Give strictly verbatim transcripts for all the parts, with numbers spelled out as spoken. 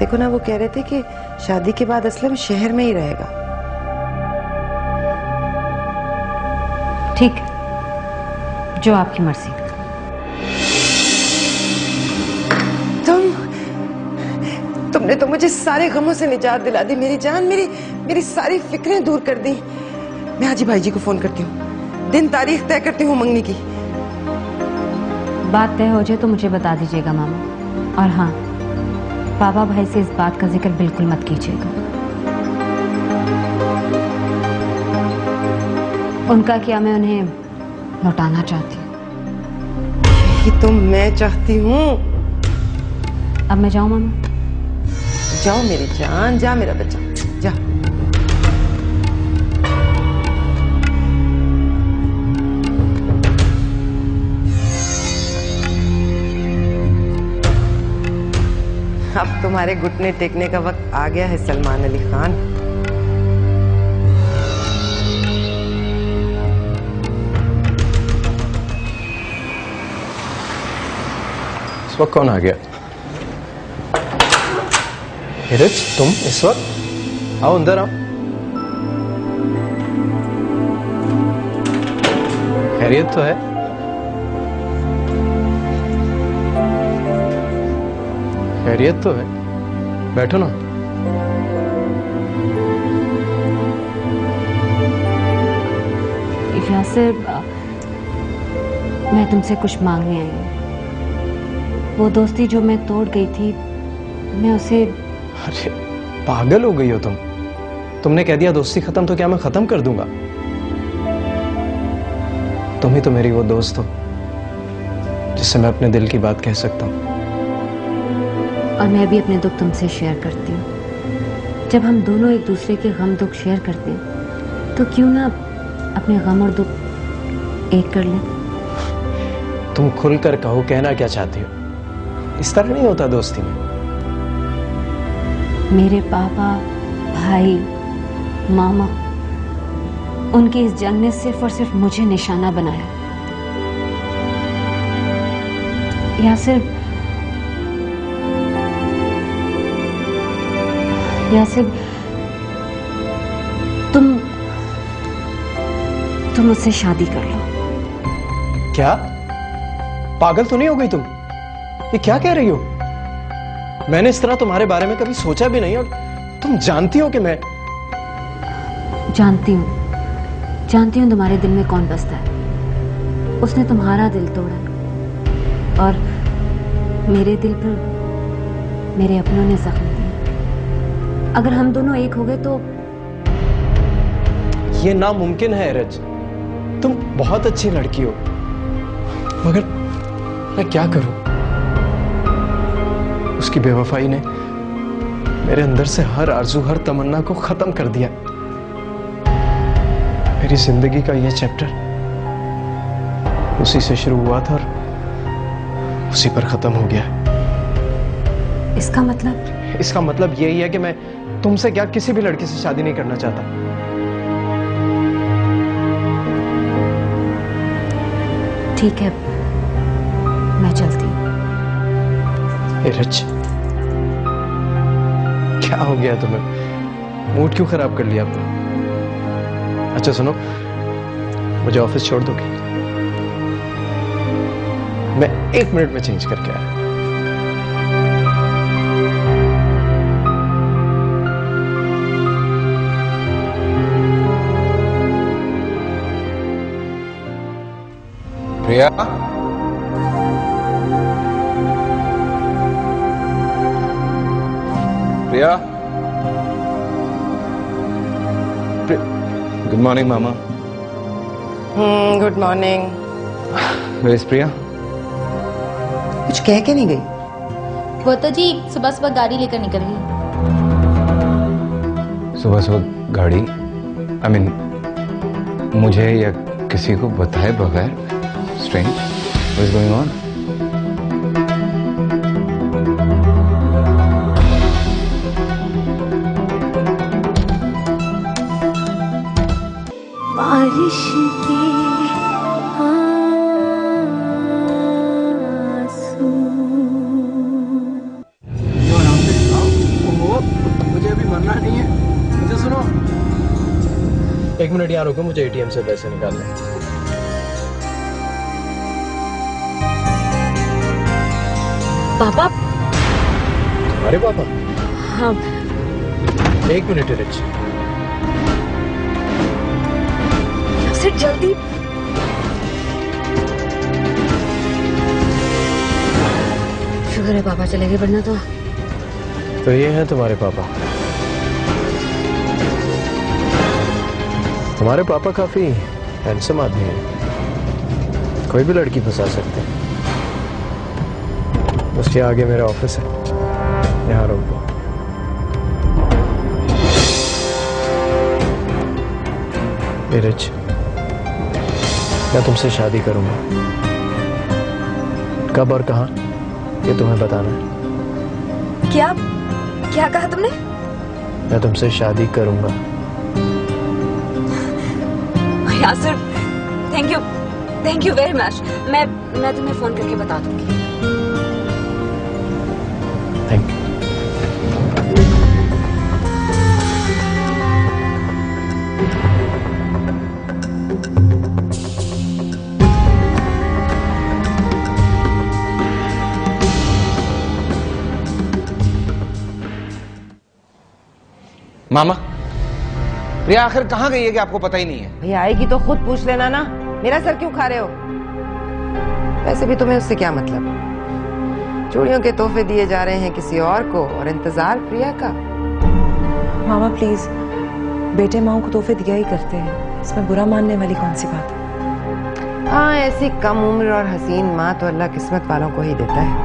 देखो ना, वो कह रहे थे कि शादी के बाद असलम शहर में ही रहेगा। ठीक, जो आपकी मर्जी। तुम तुमने तो मुझे सारे गमों से निजात दिला दी मेरी जान, मेरी मेरी सारी फिक्रें दूर कर दी। मैं हाजी भाई जी को फोन करती हूँ, दिन तारीख तय करती हूँ मंगनी की। बात तय हो जाए तो मुझे बता दीजिएगा मामा। और हाँ, पापा भाई से इस बात का जिक्र बिल्कुल मत कीजिएगा। उनका क्या मैं उन्हें लौटाना चाहती हूँ। यही तो मैं चाहती हूँ। अब मैं जाऊँ मामा? जाओ मेरी जान, जा मेरा बच्चा, जा। अब तुम्हारे घुटने टेकने का वक्त आ गया है सलमान अली खान। इस वक्त कौन आ गया? नीरज, तुम इस वक्त? आओ अंदर आओ। खैरियत तो है? खैरियत तो है, बैठो ना। यासिर, मैं तुमसे कुछ मांगने आई हूँ। वो दोस्ती जो मैं तोड़ गई थी, मैं उसे... अरे पागल हो गई हो तुम? तुमने कह दिया दोस्ती खत्म, तो क्या मैं खत्म कर दूंगा? तुम ही तो मेरी वो दोस्त हो जिससे मैं अपने दिल की बात कह सकता हूँ। और मैं भी अपने दुख तुमसे शेयर करती हूँ। जब हम दोनों एक दूसरे के गम दुख शेयर करते हैं, तो क्यों ना अपने गम और दुख एक कर लें? तुम खुलकर कहो, कहना क्या चाहती हो? इस तरह नहीं होता दोस्ती में। मेरे पापा, भाई, मामा, उनकी इस जंग ने सिर्फ और सिर्फ मुझे निशाना बनाया। यासिर, यासिर, तुम तुम मुझसे शादी कर लो। क्या? पागल तो नहीं हो गई तुम? ये क्या कह रही हो? मैंने इस तरह तुम्हारे बारे में कभी सोचा भी नहीं, और तुम जानती हो कि मैं... जानती हूँ, जानती हूँ तुम्हारे दिल में कौन बसता है। उसने तुम्हारा दिल तोड़ा, और मेरे दिल पर मेरे अपनों ने जख्म दिए। अगर हम दोनों एक हो गए तो... ये नामुमकिन है रज। तुम बहुत अच्छी लड़की हो, मगर मैं क्या करूं? उसकी बेवफाई ने मेरे अंदर से हर आरज़ू, हर तमन्ना को खत्म कर दिया। मेरी जिंदगी का यह चैप्टर उसी से शुरू हुआ था और उसी पर खत्म हो गया। इसका मतलब? इसका मतलब यही है कि मैं तुमसे क्या किसी भी लड़की से शादी नहीं करना चाहता। ठीक है, मैं चलती हूँ। रज, क्या हो गया तुम्हें? मूड क्यों खराब कर लिया आपने? अच्छा सुनो, मुझे ऑफिस छोड़ दोगे? मैं एक मिनट में चेंज करके आया। प्रिया, प्रिया, गुड मॉर्निंग मामा। Hmm good morning. Where is Priya? कुछ कह के नहीं गई? वो तो जी सुबह सुबह गाड़ी लेकर निकल गई। सुबह सुबह गाड़ी? आई मीन मुझे या किसी को बताए बगैर? Strange, what is going on? बारिश के आंसू। Your office now? एक मिनट यहाँ रुको, मुझे एटीएम से पैसे निकालने हैं। पापा? तुम्हारे पापा? हाँ। एक मिनट रिच। सिर्फ जल्दी। शुक्र है पापा चले गए, वरना तो तो ये हैं तुम्हारे पापा। तुम्हारे पापा काफी हैंडसम आदमी हैं, कोई भी लड़की फंसा सकते हैं। उसके आगे मेरा ऑफिस है, यहाँ रुको। रिच, मैं तुमसे शादी करूंगा। कब और कहाँ ये तुम्हें बताना है। क्या क्या कहा तुमने? मैं तुमसे शादी करूंगा। Yasir, thank you thank you very much. मैं मैं तुम्हें फोन करके बता दूंगी। Thank you. मामा, प्रिया आखिर कहाँ गई है कि आपको पता ही नहीं है? भैया आएगी तो खुद पूछ लेना ना, मेरा सर क्यों खा रहे हो? वैसे भी तुम्हें उससे क्या मतलब? चूड़ियों के तोहफे दिए जा रहे हैं किसी और को और इंतजार प्रिया का। मामा प्लीज, बेटे माओ को तोहफे दिया ही करते हैं, इसमें बुरा मानने वाली कौन सी बात है? हाँ, ऐसी कम उम्र और हसीन माँ तो अल्लाह किस्मत वालों को ही देता है।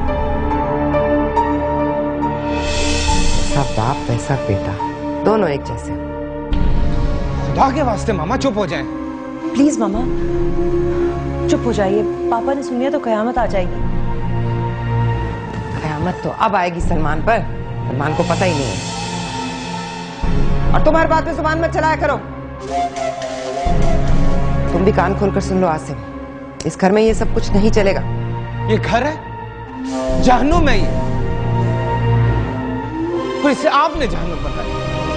ऐसा बाप वैसा बेटा, दोनों एक जैसे। खुदा के वास्ते मामा चुप हो जाएं। प्लीज मामा चुप हो जाइए, पापा ने सुनिया तो कयामत आ जाएगी। कयामत तो अब आएगी सलमान पर, सलमान को पता ही नहीं है। और तुम हर बात में जुबान मत चलाया करो। तुम भी कान खोलकर सुन लो आसिम, इस घर में ये सब कुछ नहीं चलेगा। ये घर है, जहन्नुम है ये, और इसे आपने जहन्नुम बनाया।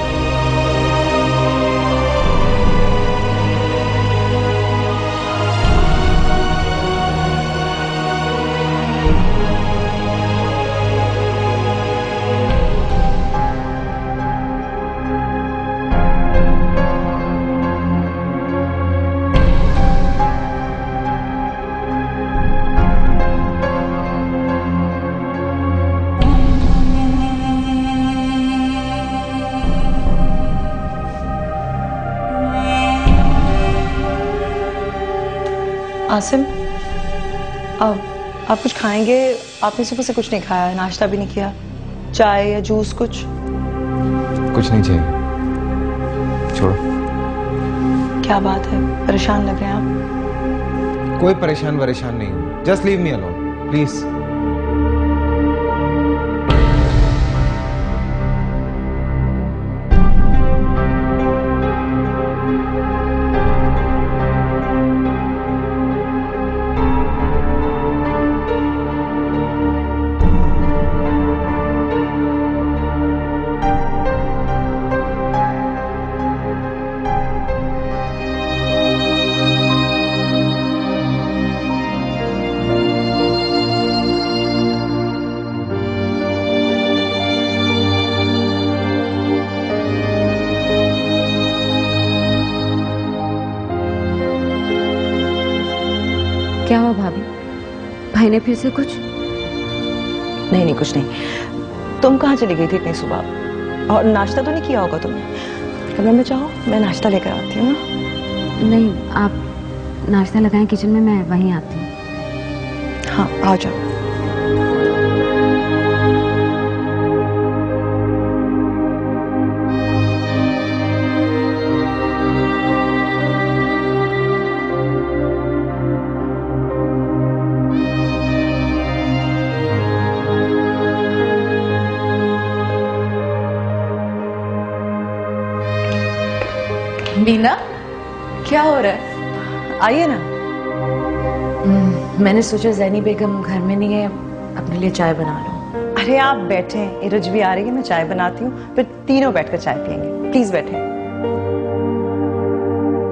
आसिम, अब आप कुछ खाएंगे? आपने सुबह से कुछ नहीं खाया, नाश्ता भी नहीं किया, चाय या जूस कुछ? कुछ नहीं चाहिए, छोड़ो। क्या बात है, परेशान लग रहे हैं आप? कोई परेशान वरेशान नहीं, just leave me alone please. क्या हुआ भाभी? भाई ने फिर से कुछ? नहीं नहीं कुछ नहीं। तुम कहाँ चली गई थी इतनी सुबह? और नाश्ता तो नहीं किया होगा तुमने? कमरे में चाहो मैं नाश्ता लेकर आती हूँ ना। नहीं, आप नाश्ता लगाएं किचन में, मैं वहीं आती हूँ। हाँ आ जाओ। मीना, क्या हो रहा है? आइए ना। मैंने सोचा जैनी बेगम घर में नहीं है, अपने लिए चाय बना लूं। अरे आप बैठे, इरज भी आ रही है, मैं चाय बनाती हूँ, फिर तीनों बैठकर चाय पियेंगे। प्लीज बैठे।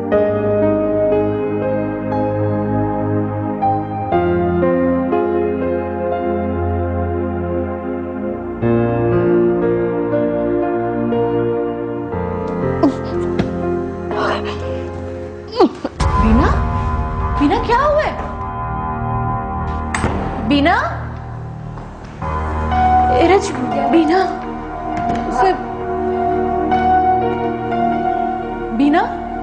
एरज, बीना, उसे बीना,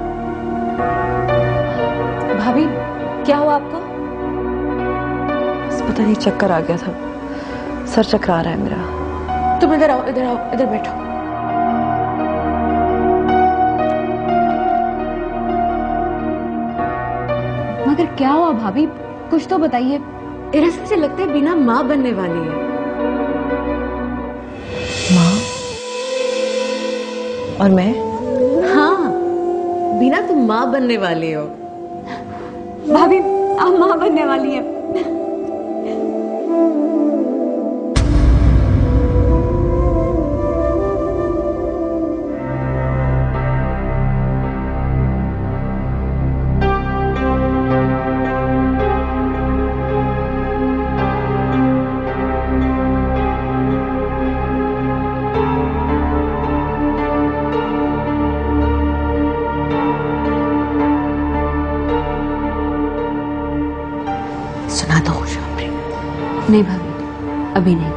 भाभी क्या हुआ आपको? बस पता नहीं चक्कर आ गया था, सर चकरा रहा है मेरा। तुम इधर आओ, इधर आओ, इधर बैठो। मगर क्या हुआ भाभी, कुछ तो बताइए। एरज, मुझे लगता है बीना माँ बनने वाली है। माँ? और मैं? हाँ, बीना तुम माँ बनने वाली हो। भाभी आप माँ बनने वाली है। सुना दो खुशखबरी। नहीं भाभी, अभी नहीं।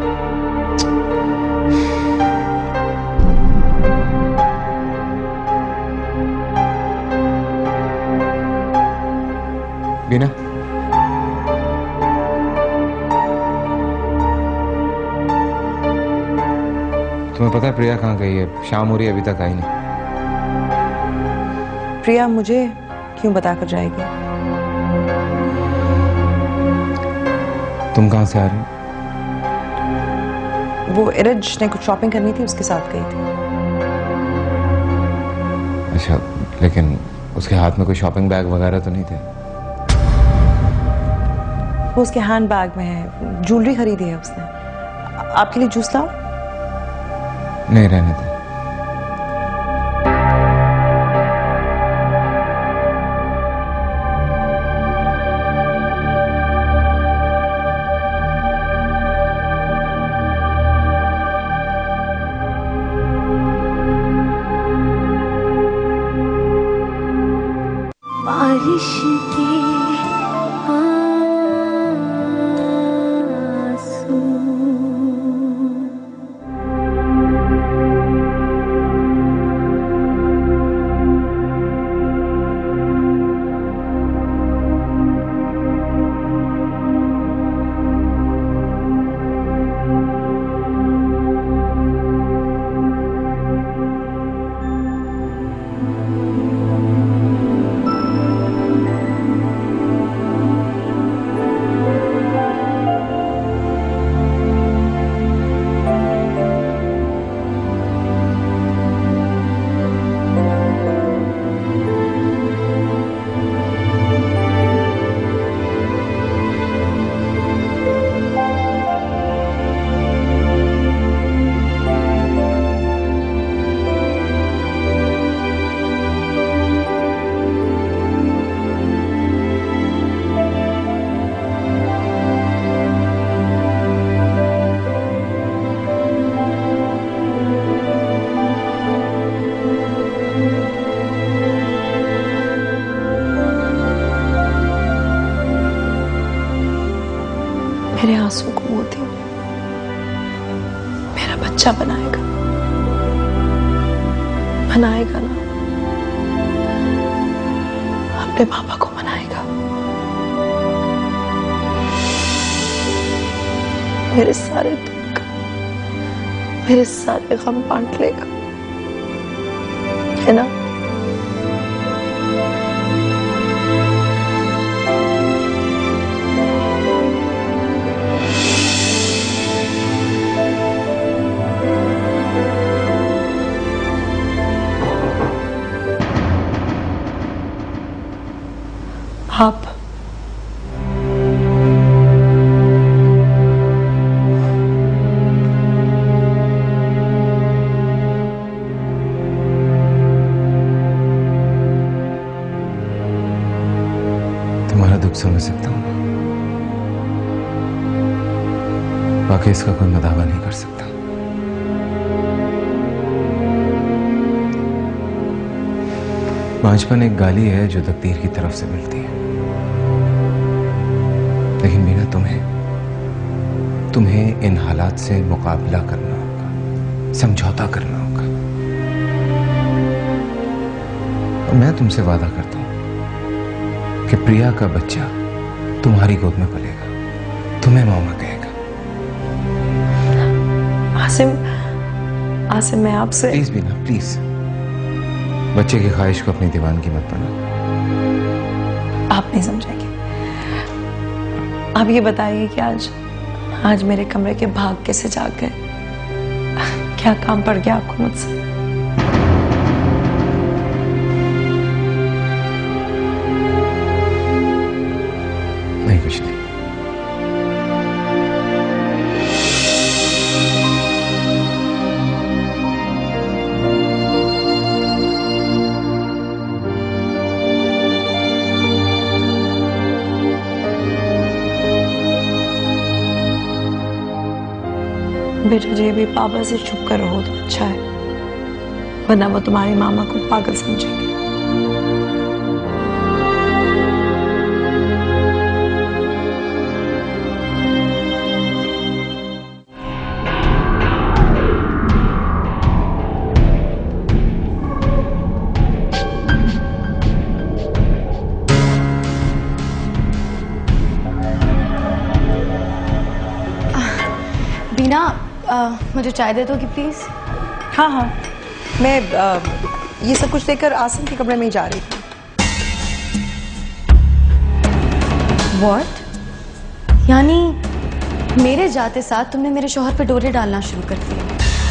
बीना, तुम्हें पता है प्रिया कहाँ गई है? शाम हो रही है, अभी तक आई नहीं। प्रिया मुझे क्यों बताकर जाएगी? तुम कहाँ से आ रही हो? वो एरज ने कुछ शॉपिंग करनी थी, उसके साथ गई थी। अच्छा, लेकिन उसके हाथ में कोई शॉपिंग बैग वगैरह तो नहीं थे? वो उसके हैंड बैग में है, ज्वेलरी खरीदी है उसने। आपके लिए जूस लाऊं? नहीं, रहने दे। बारिश के मेरे आंसू को मोती मेरा बच्चा बनाएगा, बनाएगा ना, अपने पापा को बनाएगा। मेरे सारे दुख, मेरे सारे गम बांट लेगा, है ना? आप तुम्हारा दुख समझ सकता हूँ, बाकी इसका कोई मैं दावा नहीं कर सकता। बांझपन एक गाली है जो तकदीर की तरफ से मिलती है, लेकिन बीना तुम्हें तुम्हें इन हालात से मुकाबला करना होगा, समझौता करना होगा। और मैं तुमसे वादा करता हूं कि प्रिया का बच्चा तुम्हारी गोद में पलेगा, तुम्हें मामा कहेगा। आसिम, आसिम मैं आपसे प्लीज बीना, प्लीज बच्चे की ख्वाहिश को अपनी दीवानगी मत बना। आप नहीं समझेंगे। आप ये बताइए कि आज आज मेरे कमरे के भाग कैसे जाग गए? क्या काम पड़ गया आपको मुझसे? नहीं, कुछ नहीं। बेटा जी भी पापा से छुप कर रहो तो अच्छा है, वरना वो तुम्हारी मामा को पागल समझेंगे। बीना, आ, मुझे चाय दे दोगी प्लीज? हाँ हाँ, मैं आ, ये सब कुछ लेकर आसिम के कमरे में ही जा रही थी। व्हाट? यानी मेरे जाते साथ तुमने मेरे शौहर पे डोरे डालना शुरू कर दिया?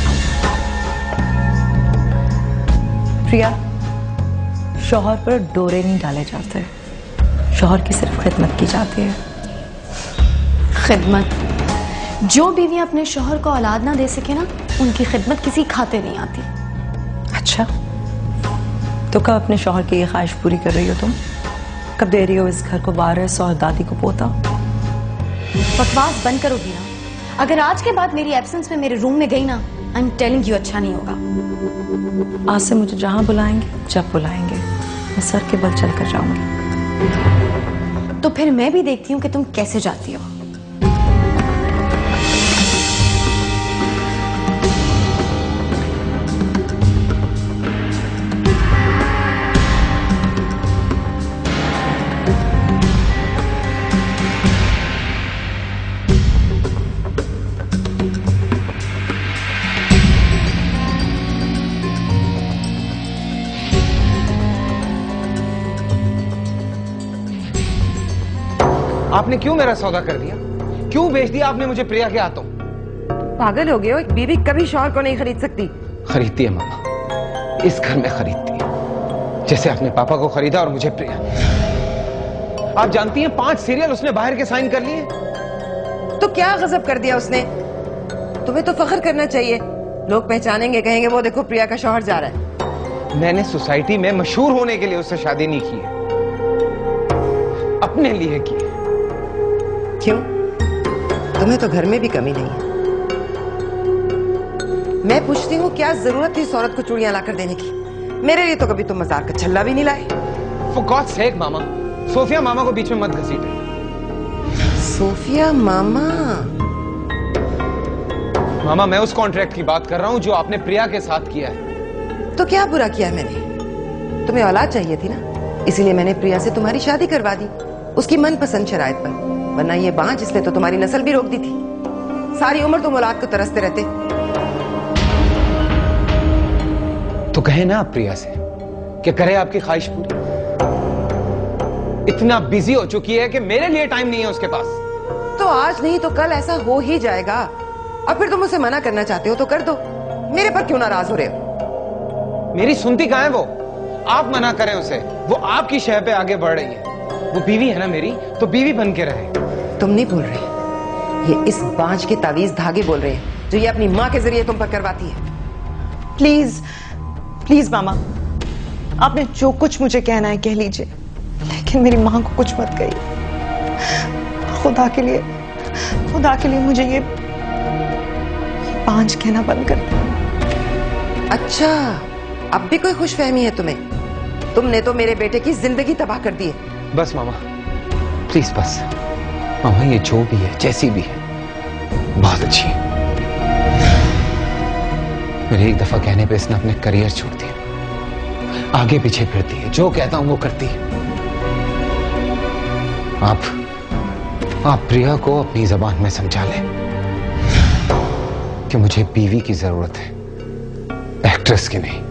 प्रिया, शौहर पर डोरे नहीं डाले जाते, शौहर की सिर्फ खिदमत की जाती है। खिदमत? जो बीवियां अपने शौहर को औलाद ना दे सके ना, उनकी खिदमत किसी खाते नहीं आती। अच्छा, तो कब अपने शौहर की ये ख्वाहिश पूरी कर रही हो तुम? कब दे रही हो इस घर को वारिस और दादी को पोता? बकवास बंद करो बीना। अगर आज के बाद मेरी एब्सेंस में मेरे रूम में गई ना, आई एम टेलिंग यू अच्छा नहीं होगा। आज से मुझे जहां बुलाएंगे, जब बुलाएंगे, मैं सर के बल चल कर जाऊंगी। तो फिर मैं भी देखती हूँ कि तुम कैसे जाती हो। आपने क्यों मेरा सौदा कर दिया? क्यों बेच दिया आपने मुझे प्रिया के हाथों? पागल हो गए हो? एक बीवी कभी शौहर को नहीं खरीद सकती। खरीदती है मामा, इस घर में खरीदती है, जैसे आपने पापा को खरीदा और मुझे प्रिया। आप जानती हैं पांच सीरियल उसने बाहर के साइन कर लिए। तो क्या गजब कर दिया उसने? तुम्हें तो फख्र करना चाहिए। लोग पहचानेंगे, कहेंगे वो देखो प्रिया का शौहर जा रहा है। मैंने सोसाइटी में मशहूर होने के लिए उससे शादी नहीं की है, अपने लिए की है। क्यों? तुम्हें तो घर में भी कमी नहीं है। मैं पूछती हूँ, क्या जरूरत थी इस औरत को चूड़ियां लाकर देने की? मेरे लिए तो कभी तुम मजार का छल्ला भी नहीं लाए। For God's sake मामा, सोफिया मामा को बीच में मत घसीटे। सोफिया मामा? मामा मैं उस कॉन्ट्रैक्ट की बात कर रहा हूँ जो आपने प्रिया के साथ किया है। तो क्या बुरा किया मैंने? तुम्हें औलाद चाहिए थी ना, इसीलिए मैंने प्रिया से तुम्हारी शादी करवा दी, उसकी मनपसंद शराइत पर। वरना ये बांझ, इसने तो तुम्हारी नस्ल भी रोक दी थी। सारी उम्र तुम औलाद को तरसते रहते। तो कहे ना आप प्रिया से कि करे आपकी ख्वाहिश पूरी। इतना बिजी हो चुकी है कि मेरे लिए टाइम नहीं है उसके पास। तो आज नहीं तो कल ऐसा हो ही जाएगा। अब फिर तुम उसे मना करना चाहते हो तो कर दो, मेरे पर क्यों नाराज हो रहे हो? मेरी सुनती कहां है वो? आप मना करें उसे, वो आपकी शह पे आगे बढ़ रही है। वो बीवी है ना मेरी, तो बीवी बन के रहे। तुम नहीं बोल रहे, ये इस बांझ के तावीज धागे बोल रहे हैं जो ये अपनी माँ के जरिए तुम पर करवाती है। प्लीज प्लीज मामा, आपने जो कुछ मुझे कहना है कह लीजिए, लेकिन मेरी माँ को कुछ मत कहिए। खुदा के लिए, खुदा के लिए मुझे ये, ये बांझ कहना बंद कर दो। अच्छा, अब भी कोई खुशफहमी है तुम्हें? तुमने तो मेरे बेटे की जिंदगी तबाह कर दी है। बस मामा, प्लीज बस। मामा ये जो भी है, जैसी भी है, बहुत अच्छी है। मेरे एक दफा कहने पे इसने अपने करियर छोड़ दिया, आगे पीछे फिरती है, जो कहता हूं वो करती है। आप आप प्रिया को अपनी जबान में समझा लें कि मुझे बीवी की जरूरत है, एक्ट्रेस की नहीं।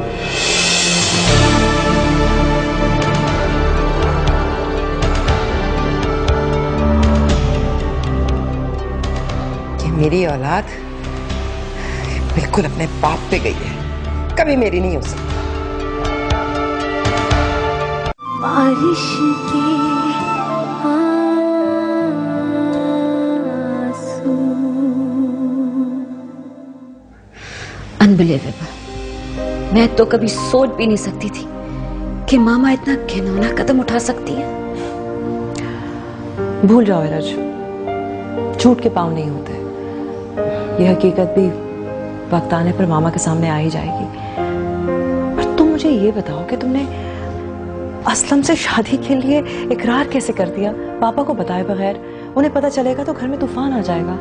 कि मेरी औलाद बिल्कुल अपने बाप पे गई है, कभी मेरी नहीं हो सकती। बारिश के अनबिलीवेबल। मैं तो कभी सोच भी नहीं सकती थी कि मामा इतना घिनौना कदम उठा सकती है। भूल जाओ एरज, झूठ के पांव नहीं होते। यह हकीकत भी वक्त आने पर मामा के सामने आ ही जाएगी। पर तुम मुझे ये बताओ कि तुमने असलम से शादी के लिए इकरार कैसे कर दिया, पापा को बताए बगैर? उन्हें पता चलेगा तो घर में तूफान आ जाएगा।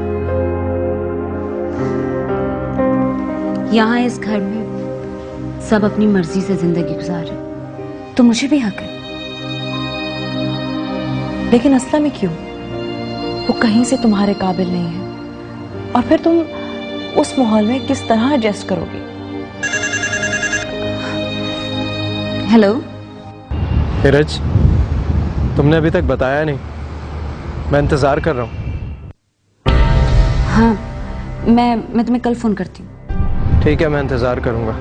यहाँ इस घर में सब अपनी मर्जी से जिंदगी गुजारे, तो मुझे भी हक है। लेकिन असलम ही क्यों? वो कहीं से तुम्हारे काबिल नहीं है, और फिर तुम उस माहौल में किस तरह एडजस्ट करोगी? हेलो नीरज, तुमने अभी तक बताया नहीं, मैं इंतजार कर रहा हूँ। हाँ, मैं मैं तुम्हें कल फोन करती हूँ। ठीक है, मैं इंतजार करूंगा।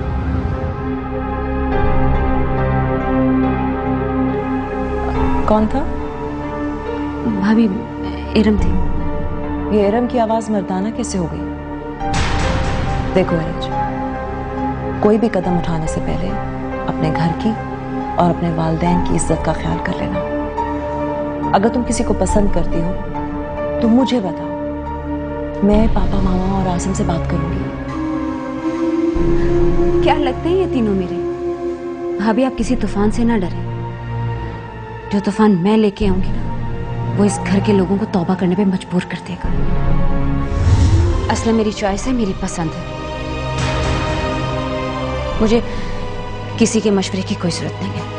कौन था? भाभी, इरम थी। ये इरम की आवाज मर्दाना कैसे हो गई? देखो एरज, कोई भी कदम उठाने से पहले अपने घर की और अपने वालिदैन की इज्जत का ख्याल कर लेना। अगर तुम किसी को पसंद करती हो तो मुझे बताओ, मैं पापा, मामा और आसिम से बात करूंगी। क्या लगते हैं ये तीनों मेरे? भाभी, आप किसी तूफान से ना डरें। जो तूफान मैं लेके आऊंगी ना, वो इस घर के लोगों को तौबा करने पे मजबूर कर देगा। असला मेरी चॉइस है, मेरी पसंद है। मुझे किसी के मशवरे की कोई जरूरत नहीं है।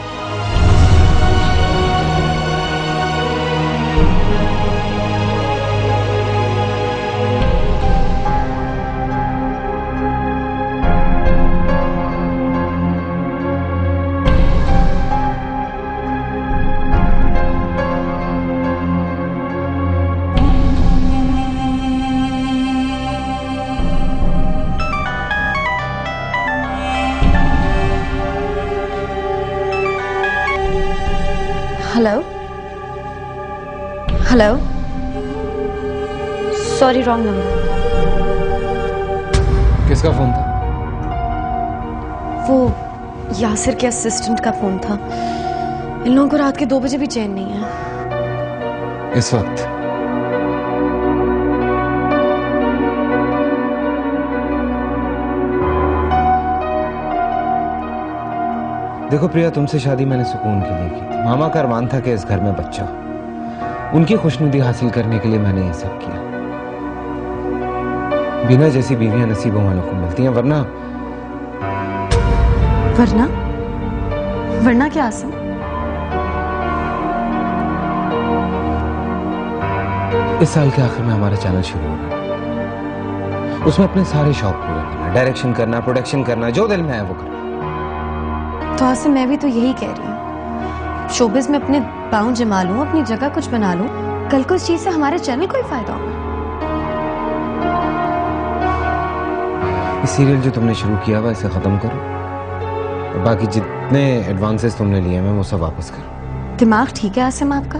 Hello hello, sorry, wrong number. किसका फोन था? वो यासिर के असिस्टेंट का फोन था। इन लोगों को रात के दो बजे भी चैन नहीं है। इस वक्त? देखो प्रिया, तुमसे शादी मैंने सुकून के लिए की थी। मामा का अरमान था कि इस घर में बच्चा हो। उनकी खुशनुदी हासिल करने के लिए मैंने ये सब किया। बिना जैसी बीवियां नसीबों वालों को मिलती हैं, वरना वरना वरना क्या आसिम? इस साल के आखिर में हमारा चैनल शुरू हो रहा है। उसमें अपने सारे शौक पूरे करना, डायरेक्शन करना, प्रोडक्शन करना, जो दिल में है वो करना। तो आसिम, मैं भी तो यही कह रही हूँ। शोबिज में अपने पाँव जमा लूं, अपनी जगह कुछ बना लूं, कल को इस चीज से हमारे चैनल को ही फायदा होगा। इस सीरियल जो तुमने शुरू किया हुआ, इसे खत्म करो, और बाकी जितने एडवांसेस तुमने लिए हैं वो सब वापस करो। दिमाग ठीक है आसिम आपका?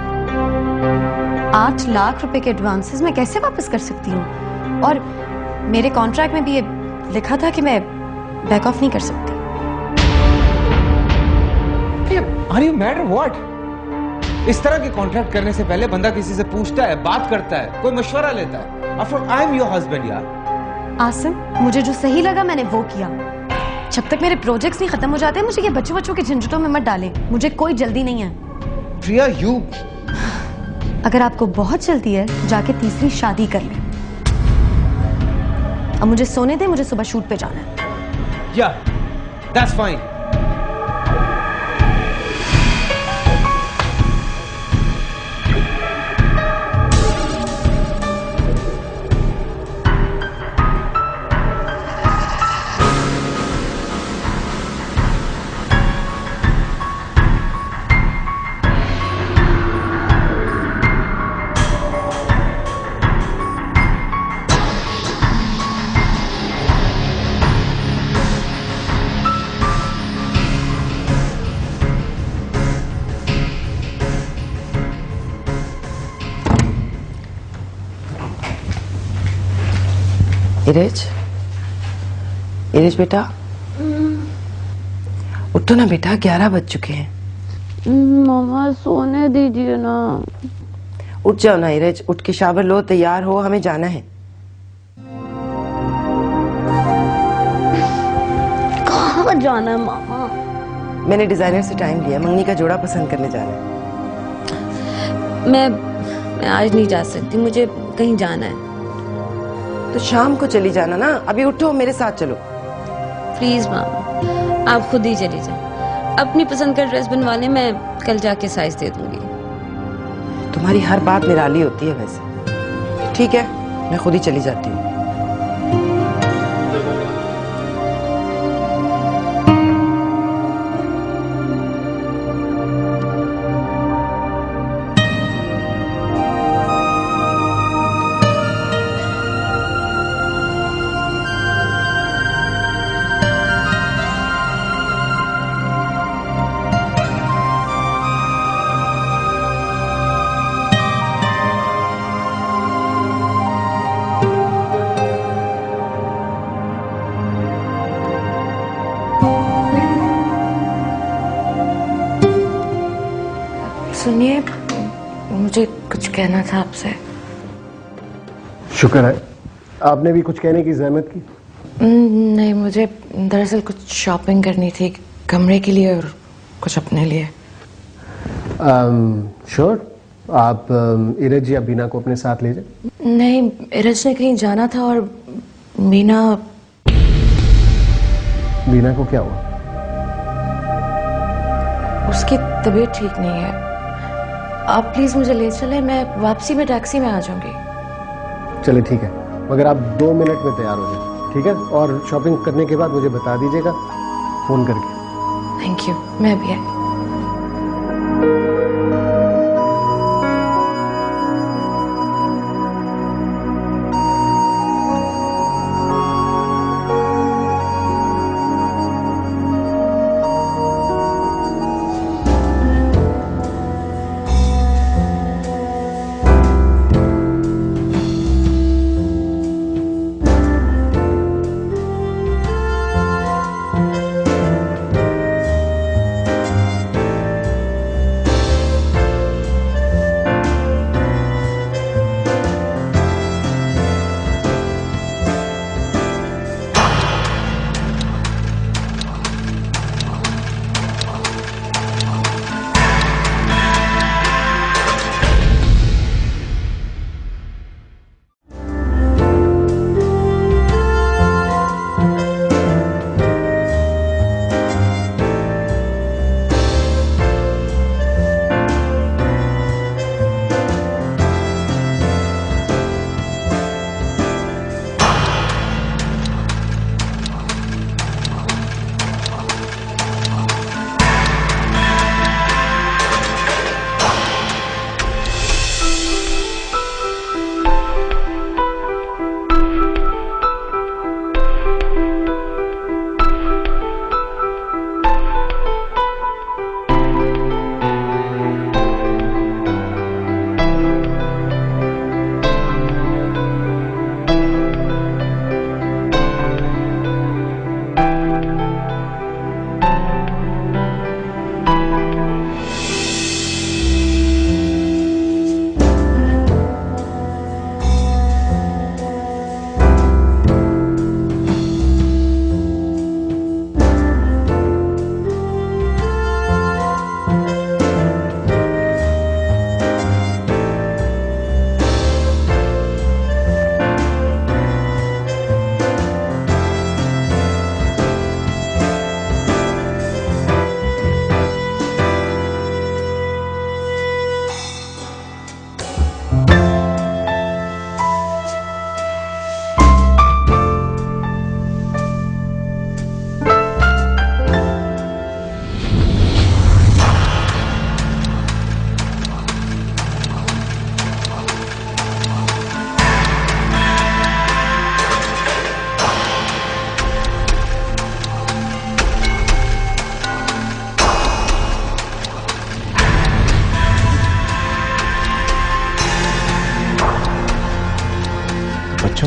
आठ लाख रुपए के एडवांसेस मैं कैसे वापस कर सकती हूँ? और मेरे कॉन्ट्रैक्ट में भी ये लिखा था कि मैं बैक ऑफ नहीं कर सकती। Are you mad or what? इस तरह के कॉन्ट्रैक्ट करने से पहले बंदा किसी से पूछता है, बात करता है, कोई मशवरा लेता है। After all, I am your husband, यार। आसिम, मुझे जो सही लगा मैंने वो किया। जब तक मेरे प्रोजेक्ट्स नहीं खत्म हो जाते, मुझे ये बच्चों बच्चों के झंझटों में मत डालें। मुझे कोई जल्दी नहीं है। प्रिया, you अगर आपको बहुत जल्दी है तो जाके तीसरी शादी कर लें। अब मुझे सोने दे, मुझे सुबह शूट पे जाना है। या दैट्स फाइन। इरेज, इरेज बेटा, उठो ना बेटा, ग्यारह बज चुके हैं। मामा सोने दीजिए ना। उठ जाओ ना इरेज, उठ के शावर लो, तैयार हो, हमें जाना है। कहाँ जाना है मामा? मैंने डिजाइनर से टाइम लिया, मंगनी का जोड़ा पसंद करने जाना है। मैं मैं आज नहीं जा सकती, मुझे कहीं जाना है। तो शाम को चली जाना ना, अभी उठो, मेरे साथ चलो। प्लीज मामा, आप खुद ही चली जाए। अपनी पसंद का ड्रेस बनवा ले, मैं कल जाके साइज दे दूंगी। तुम्हारी हर बात निराली होती है वैसे। ठीक है, मैं खुद ही चली जाती हूँ। सुनिए, मुझे कुछ कहना था आपसे। शुक्र है आपने भी कुछ कहने की जहमत की। नहीं, मुझे दरअसल कुछ शॉपिंग करनी थी, कमरे के लिए और कुछ अपने लिए। श्योर, आप इरज या बीना को अपने साथ ले जाए। नहीं, इरज ने कहीं जाना था और बीना बीना को क्या हुआ? उसकी तबीयत ठीक नहीं है। आप प्लीज मुझे ले चले, मैं वापसी में टैक्सी में आ जाऊंगी। चले ठीक है, मगर आप दो मिनट में तैयार हो जाए, ठीक है? और शॉपिंग करने के बाद मुझे बता दीजिएगा फोन करके। थैंक यू, मैं भी आई।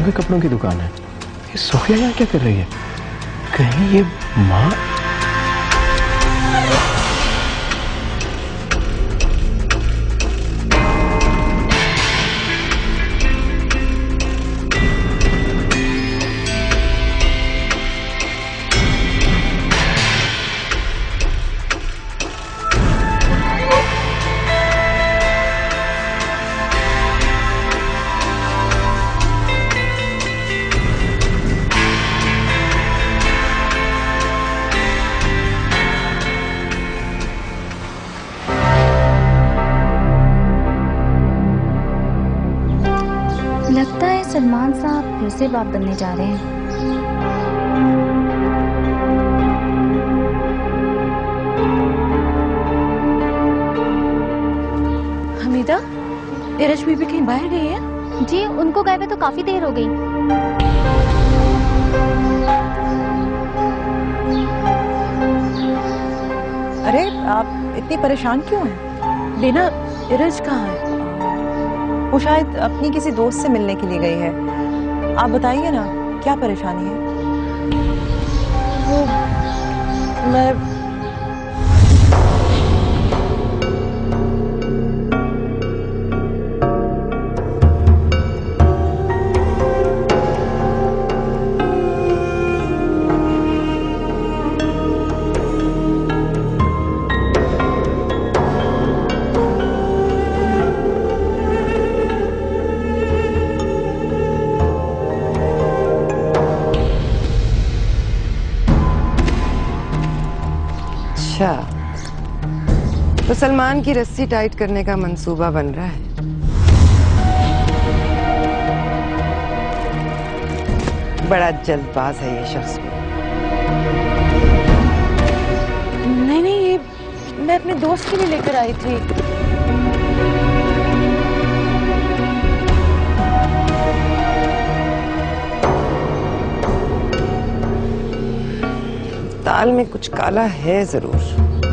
भी कपड़ों की दुकान है। ये सोफिया यहाँ क्या कर रही है? कहीं ये माँ? लगता है सलमान साहब फिर से बाप बनने जा रहे हैं। हमीदा, इरज बीबी कहीं बाहर गई है? जी, उनको गए हुए तो काफी देर हो गई। अरे आप इतनी परेशान क्यों हैं? लेना, इरज कहाँ है? वो शायद अपनी किसी दोस्त से मिलने के लिए गई है। आप बताइए ना, क्या परेशानी है? वो मैं तो सलमान की रस्सी टाइट करने का मंसूबा बन रहा है। बड़ा जल्दबाज है ये शख्स। नहीं नहीं, ये मैं अपने दोस्त के लिए लेकर आई थी। दाल में कुछ काला है जरूर।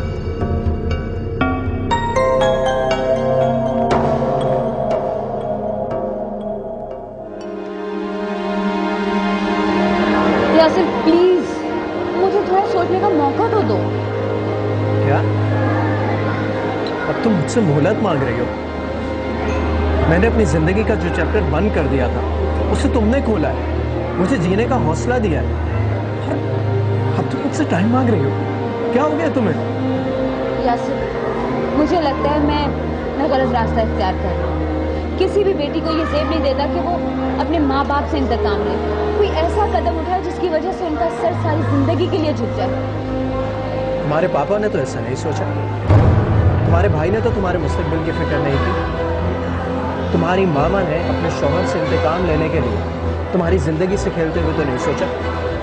यासिर प्लीज, मुझे थोड़ा सोचने का मौका तो दो। क्या? अब तुम मुझसे मोहलत मांग रही हो? मैंने अपनी जिंदगी का जो चैप्टर बंद कर दिया था उसे तुमने खोला है, मुझे जीने का हौसला दिया है। अब तुम मुझसे टाइम मांग रही हो? क्या हो गया तुम्हें? यासिर, मुझे लगता है मैं मैं गलत रास्ता इख्तियार कर रही हूँ। किसी भी बेटी को ये ज़ेब नहीं देता कि वो अपने माँ बाप से इंतकाम ले, कोई ऐसा कदम उठाए जिसकी वजह से उनका सर सारी जिंदगी के लिए झुक जाए। तुम्हारे पापा ने तो ऐसा नहीं सोचा, तुम्हारे भाई ने तो तुम्हारे मुस्तकबिल की फिक्र नहीं की, तुम्हारी मामा ने अपने शौहर से इंतकाम लेने के लिए तुम्हारी जिंदगी से खेलते हुए तो नहीं सोचा।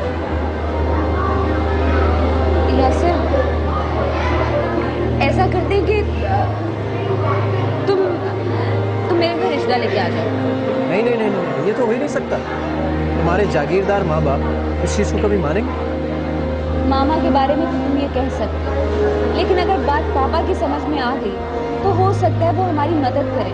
यासिर, ऐसा करते हैं कि तुम तुम मेरे घर रिश्ता लेके आ जाओ। नहीं नहीं नहीं नहीं, ये तो हो ही नहीं सकता। तुम्हारे जागीरदार माँ बाप इस चीज को कभी मानेंगे? मामा के बारे में तो तुम ये कह सकते हो, लेकिन अगर बात पापा की समझ में आ गई तो हो सकता है वो हमारी मदद करें।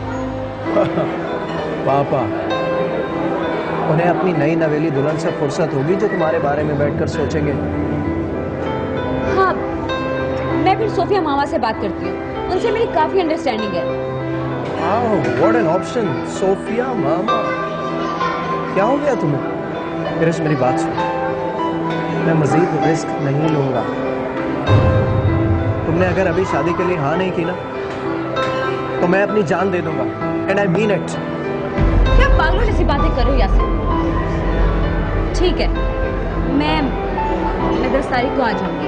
पापा, उन्हें अपनी नई नवेली दुल्हन से फुर्सत होगी जो तुम्हारे बारे में बैठकर सोचेंगे। हाँ, मैं फिर सोफिया मामा से बात करती हूँ, उनसे मेरी काफी अंडरस्टैंडिंग है। व्हाट एन ऑप्शन, सोफिया मामा। क्या हो गया तुम्हें? इरज, मेरी बात सुनो, मैं मजीद रिस्क नहीं लूंगा। तुमने अगर अभी शादी के लिए हाँ नहीं की ना तो मैं अपनी जान दे दूंगा, एंड आई मीन इट। क्या पागलों जैसी बातें कर रहे हो यासिर? ठीक है, मैं मैं दस तारीख को आ जाऊंगी।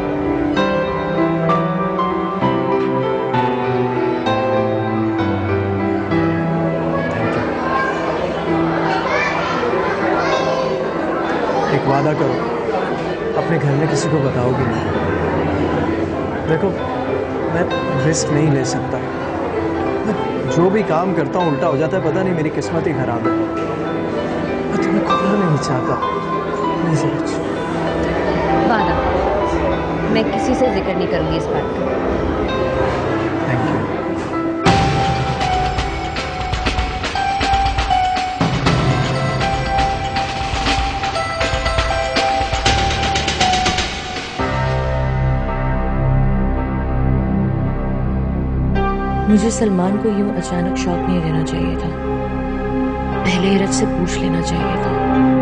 एक वादा करो, अपने घर में किसी को बताओगे नहीं। देखो, मैं रिस्क नहीं ले सकता, मैं जो भी काम करता हूँ उल्टा हो जाता है, पता नहीं मेरी किस्मत ही खराब है। मैं तुम्हें खोना नहीं चाहता, नहीं समझ। वादा, मैं किसी से जिक्र नहीं करूंगी इस बात का। Thank you. मुझे सलमान को यूं अचानक शॉक नहीं देना चाहिए था, पहले इरज से पूछ लेना चाहिए था।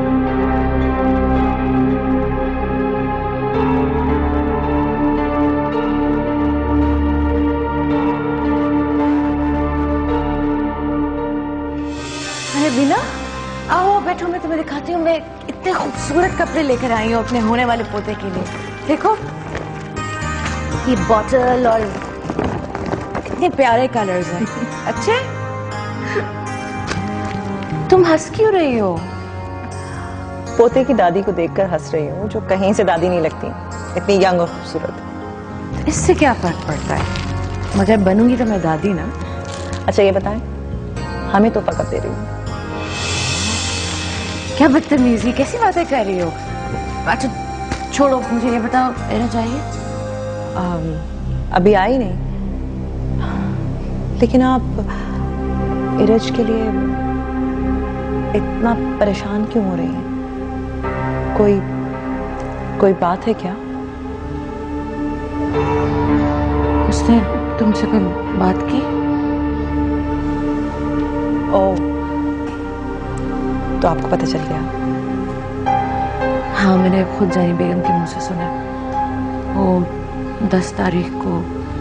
अरे बीना, आओ बैठो, मैं तुम्हें दिखाती हूँ। मैं इतने खूबसूरत कपड़े लेकर आई हूँ अपने होने वाले पोते के लिए। देखो ये बॉटल और कितने प्यारे कलर्स हैं। अच्छे? तुम हंस क्यों रही हो? पोते की दादी को देखकर हंस रही हूँ, जो कहीं से दादी नहीं लगती, इतनी यंग और खूबसूरत। इससे क्या फर्क पड़ता है, मगर बनूंगी तो मैं दादी ना। अच्छा ये बताएं, हमें तोहफा कब दे रही हो? क्या बदतमीजी, कैसी बातें कर रही हो? अच्छा छोड़ो, मुझे ये बताओ, एरा चाहिए? आम, अभी आई नहीं, लेकिन आप इरज के लिए इतना परेशान क्यों हो रही हैं? कोई कोई बात है क्या? उसने तुमसे कोई बात की? ओ, तो आपको पता चल गया? हाँ, मैंने खुद जानी बेगम के मुंह से सुना। वो दस तारीख को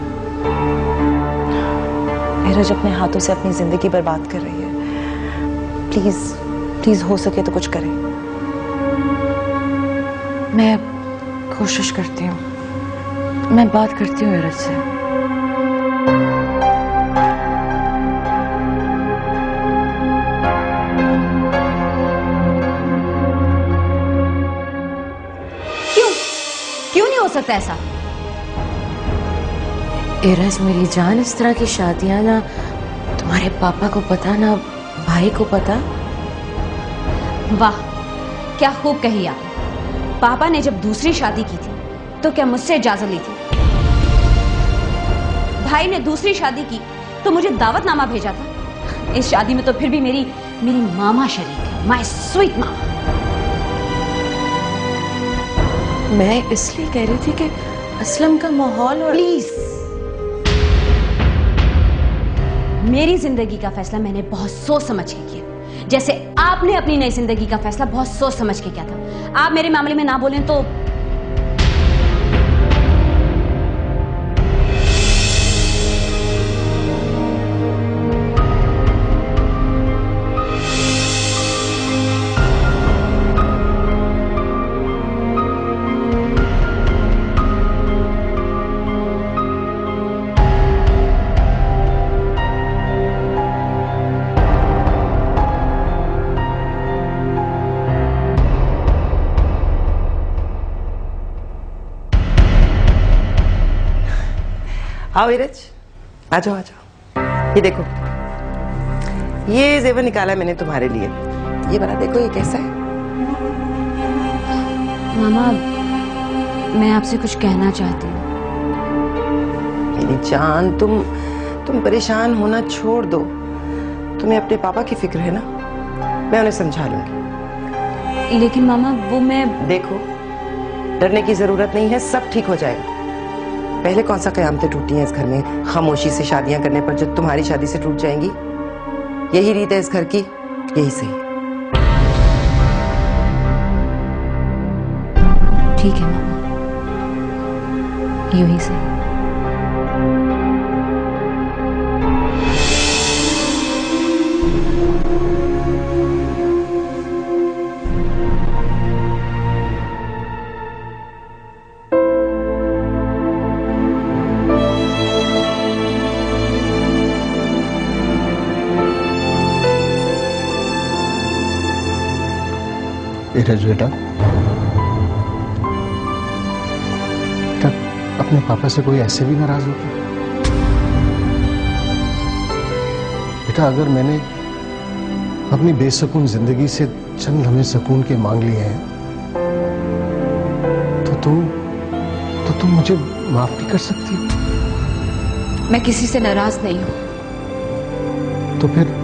इरज अपने हाथों से अपनी जिंदगी बर्बाद कर रही है। प्लीज प्लीज हो सके तो कुछ करें। मैं कोशिश करती हूँ, मैं बात करती हूँ इरज से। क्यों क्यों नहीं हो सकता ऐसा? इरज मेरी जान, इस तरह की शादियां ना तुम्हारे पापा को पता ना भाई को पता। वाह, क्या खूब कही आपने। पापा ने जब दूसरी शादी की थी तो क्या मुझसे इजाजत ली थी? भाई ने दूसरी शादी की तो मुझे दावतनामा भेजा था। इस शादी में तो फिर भी मेरी मेरी मामा शरीक है, माय स्वीट मामा। मैं इसलिए कह रही थी कि असलम का माहौल और प्लीज, मेरी जिंदगी का फैसला मैंने बहुत सोच समझ के किया, जैसे आपने अपनी नई जिंदगी का फैसला बहुत सोच समझ के किया था। आप मेरे मामले में ना बोलें तो आओ इरज, आ जाओ आ जाओ। ये देखो, ये जेवर निकाला मैंने तुम्हारे लिए। ये बड़ा देखो, ये कैसा है? मामा, मैं आपसे कुछ कहना चाहती हूँ। मेरी जान, तुम तुम परेशान होना छोड़ दो। तुम्हें अपने पापा की फिक्र है ना, मैं उन्हें समझा लूंगी। लेकिन मामा, वो मैं देखो, डरने की जरूरत नहीं है, सब ठीक हो जाएगा। पहले कौन सा कयामतें टूटी हैं इस घर में खामोशी से शादियां करने पर, जो तुम्हारी शादी से टूट जाएंगी। यही रीत है इस घर की, यही सही। ठीक है मामा, यूं ही सही। इरज बेटा, बेटा अपने पापा से कोई ऐसे भी नाराज होता? बेटा, अगर मैंने अपनी बेसुकून जिंदगी से चंद लम्हे सुकून के मांग लिए हैं, तो तुम तो तुम मुझे माफ भी कर सकती हो। मैं किसी से नाराज नहीं हूं। तो फिर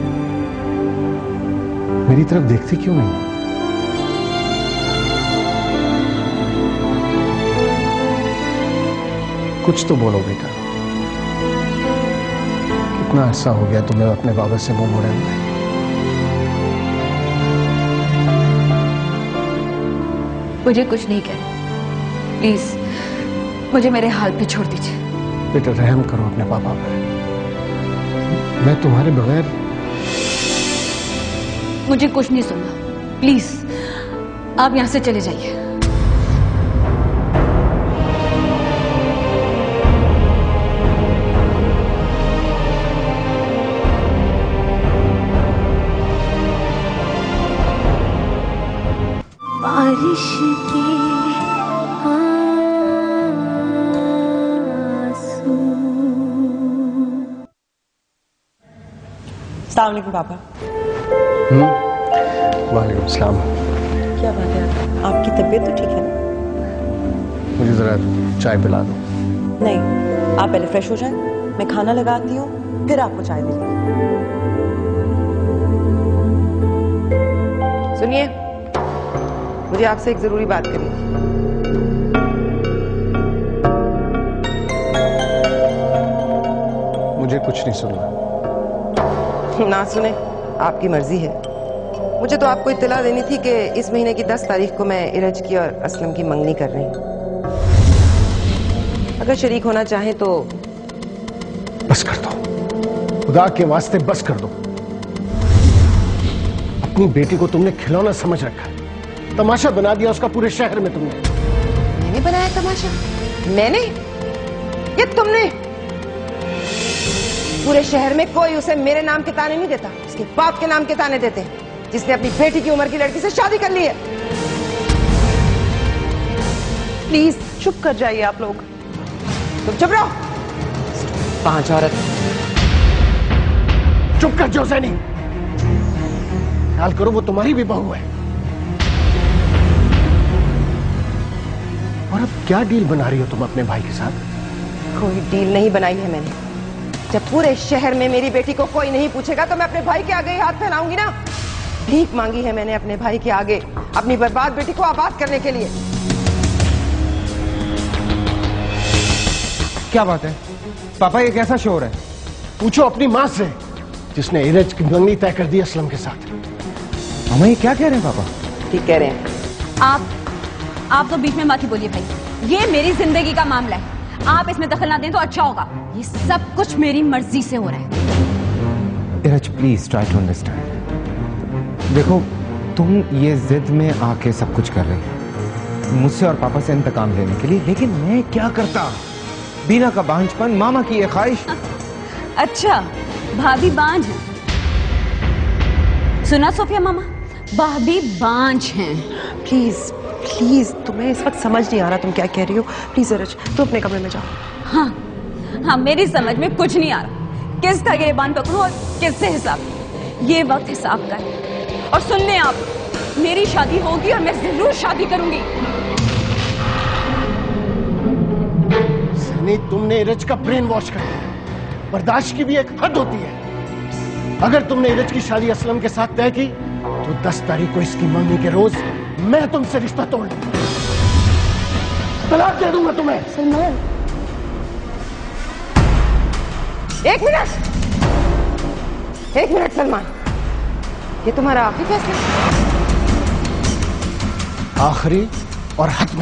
मेरी तरफ देखती क्यों नहीं? कुछ तो बोलो बेटा, कि कितना अरसा हो गया तुम्हें अपने बाबा से मुंह मोड़े हुए? मुझे कुछ नहीं कहना, प्लीज मुझे मेरे हाल पे छोड़ दीजिए। बेटा रहम करो अपने पापा पर। मैं तुम्हारे बगैर। मुझे कुछ नहीं सुनना, प्लीज आप यहां से चले जाइए। बारिश के अस्सलाम वालेकुम पापा। हम्म वालेकुम सलाम। क्या बात है, आपकी तबीयत तो ठीक है ना? मुझे जरा चाय पिला दो। नहीं, आप पहले फ्रेश हो जाएं, मैं खाना लगाती हूँ, फिर आपको चाय दूंगी। सुनिए, मुझे आपसे एक जरूरी बात करनी है। मुझे कुछ नहीं सुनना। ना सुने, आपकी मर्जी है। मुझे तो आपको इत्तला देनी थी कि इस महीने की दस तारीख को मैं इरज की और असलम की मंगनी कर रही हूँ। अगर शरीक होना चाहें तो। बस कर दो, खुदा के वास्ते बस कर दो। अपनी बेटी को तुमने खिलौना समझ रखा है, तमाशा बना दिया उसका पूरे शहर में तुमने। मैंने बनाया तमाशा? मैंने? ये तुमने? पूरे शहर में कोई उसे मेरे नाम के ताने नहीं देता, उसके बाप के नाम के ताने देते हैं, जिसने अपनी बेटी की उम्र की लड़की से शादी कर ली है। प्लीज चुप कर जाइए आप लोग। तुम चुप रहो, पांच औरत। चुप कर जो सैनी, ख्याल करो वो तुम्हारी भी बहू है। और अब क्या डील बना रही हो तुम अपने भाई के साथ? कोई डील नहीं बनाई है मैंने। जब पूरे शहर में मेरी बेटी को कोई नहीं पूछेगा तो मैं अपने भाई के आगे ही हाथ फैलाऊंगी ना। भीख मांगी है मैंने अपने भाई के आगे, अपनी बर्बाद बेटी को आबाद करने के लिए। क्या बात है पापा, ये कैसा शोर है? पूछो अपनी माँ से, जिसने इरज की मंगनी तय कर दी असलम के साथ। मामा ये क्या कह रहे हैं पापा? ठीक कह रहे हैं। आप आप तो बीच में मत ही बोलिए भाई, ये मेरी जिंदगी का मामला है, आप इसमें दखल ना दें तो अच्छा होगा। ये सब कुछ मेरी मर्जी से हो रहा है। Iraj please try to understand. देखो तुम ये जिद में आके सब कुछ कर रहे हो मुझसे और पापा से इंतकाम लेने के लिए, लेकिन मैं क्या करता? बीना का बांझपन, मामा की ये ख्वाहिश। अच्छा भाभी बांझ है? सुना सोफिया मामा, भाभी बांझ हैं। प्लीज प्लीज, तुम्हें इस वक्त समझ नहीं आ रहा तुम क्या कह रही हो। प्लीज इरज, तुम अपने कमरे में जाओ। हाँ हाँ, मेरी समझ में कुछ नहीं आ रहा, किसका गिरबान पकड़ूं और किससे हिसाब। ये वक्त हिसाब का है। और सुन लें आप, मेरी शादी होगी और मैं जरूर शादी करूंगी। सनी, तुमने इरज का ब्रेन वॉश कर दिया। बर्दाश्त की भी एक हद होती है। अगर तुमने इरज की शादी असलम के साथ तय की तो दस तारीख को इसकी मंगनी के रोज मैं तुमसे रिश्ता तोड़ लूंगा, तलाक दे दूंगा तुम्हें। सलमान, एक मिनट एक मिनट सलमान, ये तुम्हारा आखिरी फैसला? आखिरी और हतमी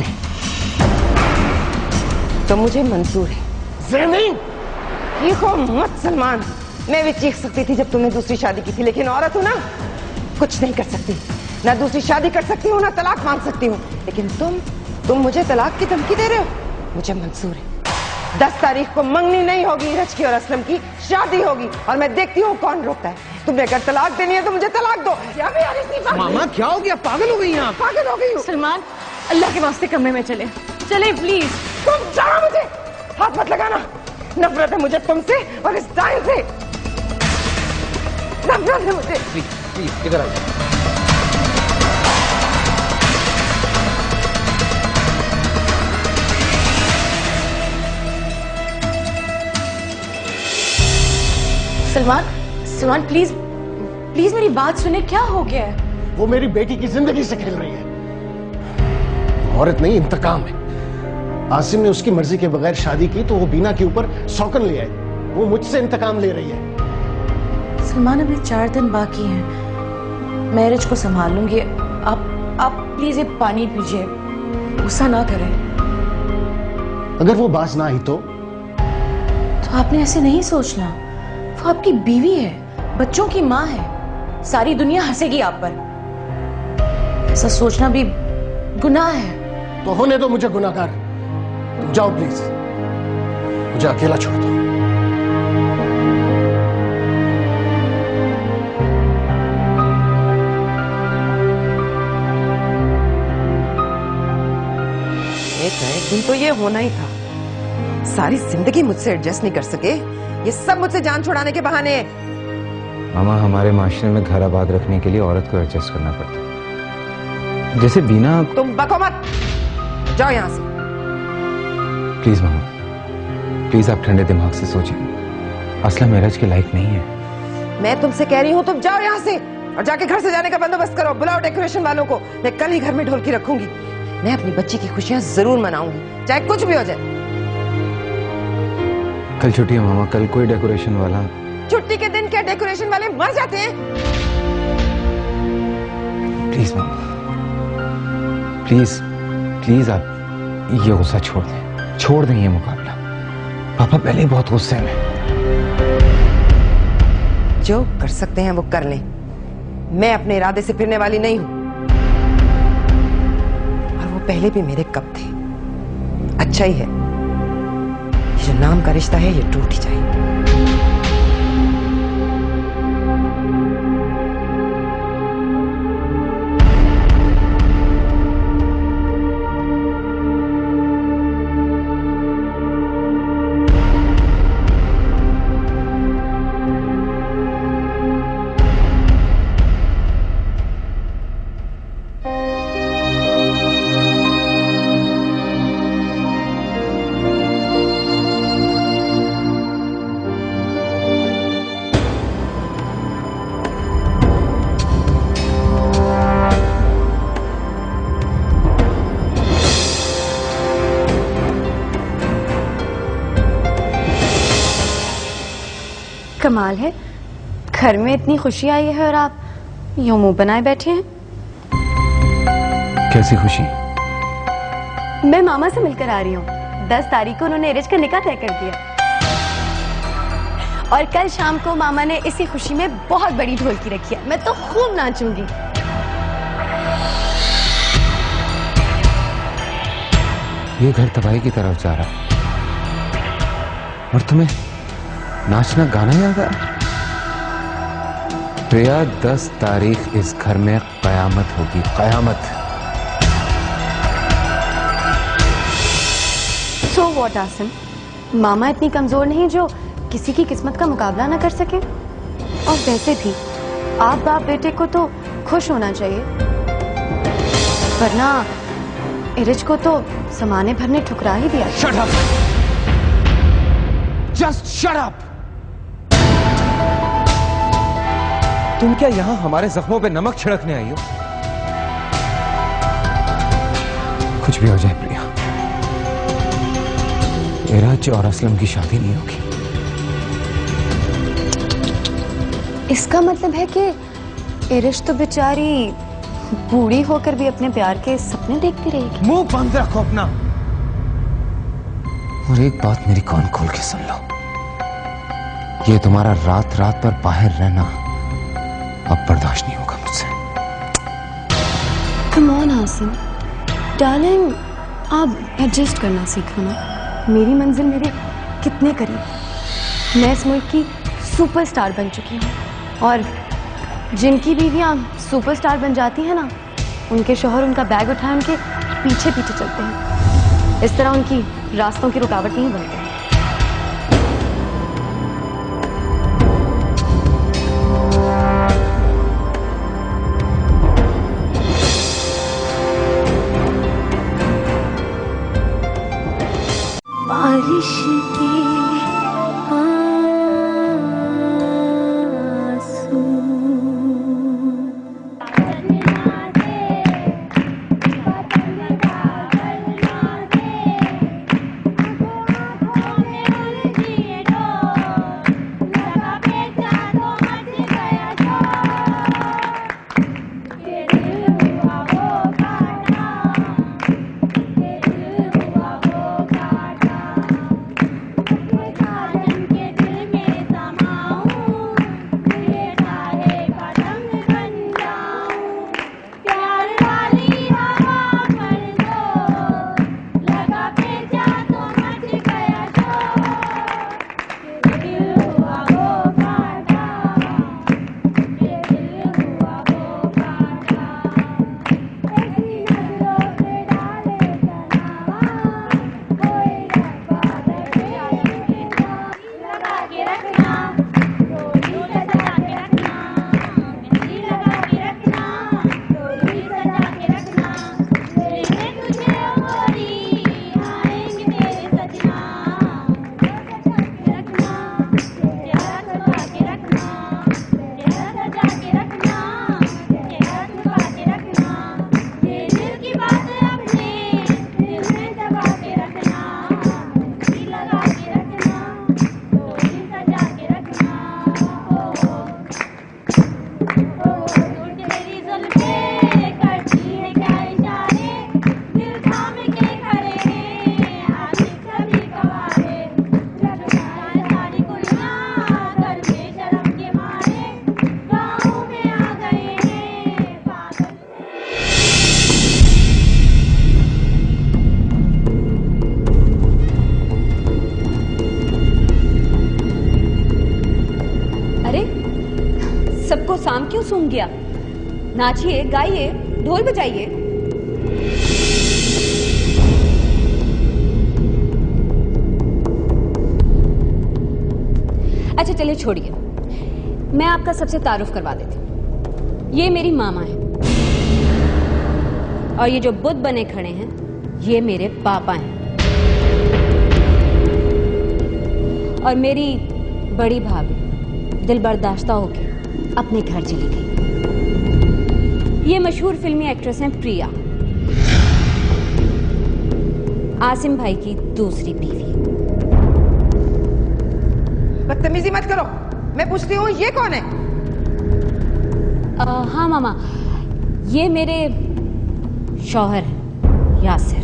तो मुझे मंजूर है। ज़ैनी, चीखो मत सलमान। मैं भी चीख सकती थी जब तुमने दूसरी शादी की थी, लेकिन औरत हूं ना, कुछ नहीं कर सकती। ना दूसरी शादी कर सकती हूँ, ना तलाक मांग सकती हूँ। लेकिन तुम तुम मुझे तलाक की धमकी दे रहे हो? मुझे मंजूर है। दस तारीख को मंगनी नहीं होगी इरज की और असलम की, शादी होगी और मैं देखती हूँ कौन रोकता है। तुमने अगर तलाक देनी है तो मुझे तलाक दो। क्या भी यार इतनी पागल? मामा क्या हो गया, पागल हो गई हैं आप? पागल हो गई हूँ। सलमान, अल्लाह के वास्ते कमरे में चले चले प्लीज। तुम जाओ, मुझे हाथ मत लगाना। नफरत है मुझे तुमसे और इस टाइम से। नफरत है मुझे। प्लीज प्लीज इधर आइए। सलमान, सलमान प्लीज प्लीज मेरी बात सुने, क्या हो गया है? वो मेरी बेटी की जिंदगी से खेल रही है। औरत नहीं, इंतकाम है। आसिम ने उसकी मर्जी के बगैर शादी की तो वो बीना के ऊपर सौकन ले आए। वो मुझसे इंतकाम ले रही है। सलमान अभी चार दिन बाकी हैं, मैं रिच को संभाल लूंगी। आप आप प्लीज ये पानी पीजिए, गुस्सा ना करें। अगर वो बाज ना आई तो तो आपने ऐसे नहीं सोचना, वो आपकी बीवी है, बच्चों की माँ है, सारी दुनिया हंसेगी आप पर। ऐसा सोचना भी गुनाह है। तो होने दो मुझे गुनाहगार। तुम जाओ प्लीज, मुझे अकेला छोड़ दो। एक ना एक दिन तो ये होना ही था। सारी जिंदगी मुझसे एडजस्ट नहीं कर सके, ये सब मुझसे जान छुड़ाने के बहाने हैं। मामा, हमारे माशरे में घर आबाद रखने के लिए औरत को एडजस्ट करना पड़ता है। जैसे बीना। तुम बको मत, जाओ यहां से। प्लीज मामा, प्लीज आप ठंडे दिमाग से सोचिए। असलम मेराज के लायक नहीं है। मैं तुमसे कह रही हूं तुम जाओ यहां से और जाके घर से जाने का बंदोबस्त करो। बुलाओ डेकोरेशन वालों को, मैं कल ही घर में ढोलकी रखूंगी। मैं अपनी बच्ची की खुशियां जरूर मनाऊंगी, चाहे कुछ भी हो जाए। कल छुट्टी है मामा, कल कोई डेकोरेशन वाला। छुट्टी के दिन क्या डेकोरेशन वाले मर जाते हैं? प्लीज मामा, प्लीज प्लीज आप ये गुस्सा छोड़ दें, छोड़ दें ये मुकाबला। पापा पहले ही बहुत गुस्से में। जो कर सकते हैं वो कर लें, मैं अपने इरादे से फिरने वाली नहीं हूं। और वो पहले भी मेरे कब थे। अच्छा ही है, ये जो नाम का रिश्ता है ये टूट ही जाए। कमाल है, घर में इतनी खुशी आई है और आप यूं मुंह बनाए बैठे हैं। कैसी खुशी? मैं मामा से मिलकर आ रही हूँ। दस तारीख को उन्होंने एरिज का निकाह तय कर दिया और कल शाम को मामा ने इसी खुशी में बहुत बड़ी ढोलकी रखी है। मैं तो खूब नाचूंगी। ये घर तबाही की तरफ जा रहा है और तुम्हें नाचना गाना याद आ? प्रिया, दस तारीख इस घर में कयामत होगी, कयामत। सो व्हाट आसिम, मामा इतनी कमजोर नहीं जो किसी की किस्मत का मुकाबला ना कर सके। और वैसे भी आप बाप बेटे को तो खुश होना चाहिए, वरना इरिज को तो समाने भर ने ठुकरा ही दिया। Shut up! Just shut up! तुम क्या यहां हमारे जख्मों पे नमक छिड़कने आई हो? कुछ भी हो जाए प्रिया, इराज और असलम की शादी नहीं होगी। इसका मतलब है कि इरिज तो बेचारी बूढ़ी होकर भी अपने प्यार के सपने देखती रहेगी। मुंह बंद रखो अपना और एक बात मेरी कान खोल के सुन लो, ये तुम्हारा रात रात पर बाहर रहना अब बर्दाश्त नहीं होगा मुझसे। कम ऑन आसिम डार्लिंग, आप एडजस्ट करना सीखो ना। मेरी मंजिल मेरे कितने करीब। मैं इस मुल्क की सुपरस्टार बन चुकी हूँ और जिनकी बीवियां सुपरस्टार बन जाती हैं ना, उनके शौहर उनका बैग उठाए उनके पीछे पीछे चलते हैं। इस तरह उनकी रास्तों की रुकावट नहीं बनती। बारिश के आंसू क्यों सूंघ गया? नाचिए, गाइए, ढोल बजाइए। अच्छा चलिए छोड़िए, मैं आपका सबसे तारुफ करवा देती हूँ। ये मेरी मामा है और ये जो बुद्ध बने खड़े हैं ये मेरे पापा हैं। और मेरी बड़ी भाभी दिल बर्दाश्ता होके अपने घर चली गई। ये मशहूर फिल्मी एक्ट्रेस हैं प्रिया, आसिम भाई की दूसरी बीवी। बदतमीजी मत करो, मैं पूछती हूँ ये कौन है? आ, हाँ मामा, ये मेरे शौहर हैं, यासिर।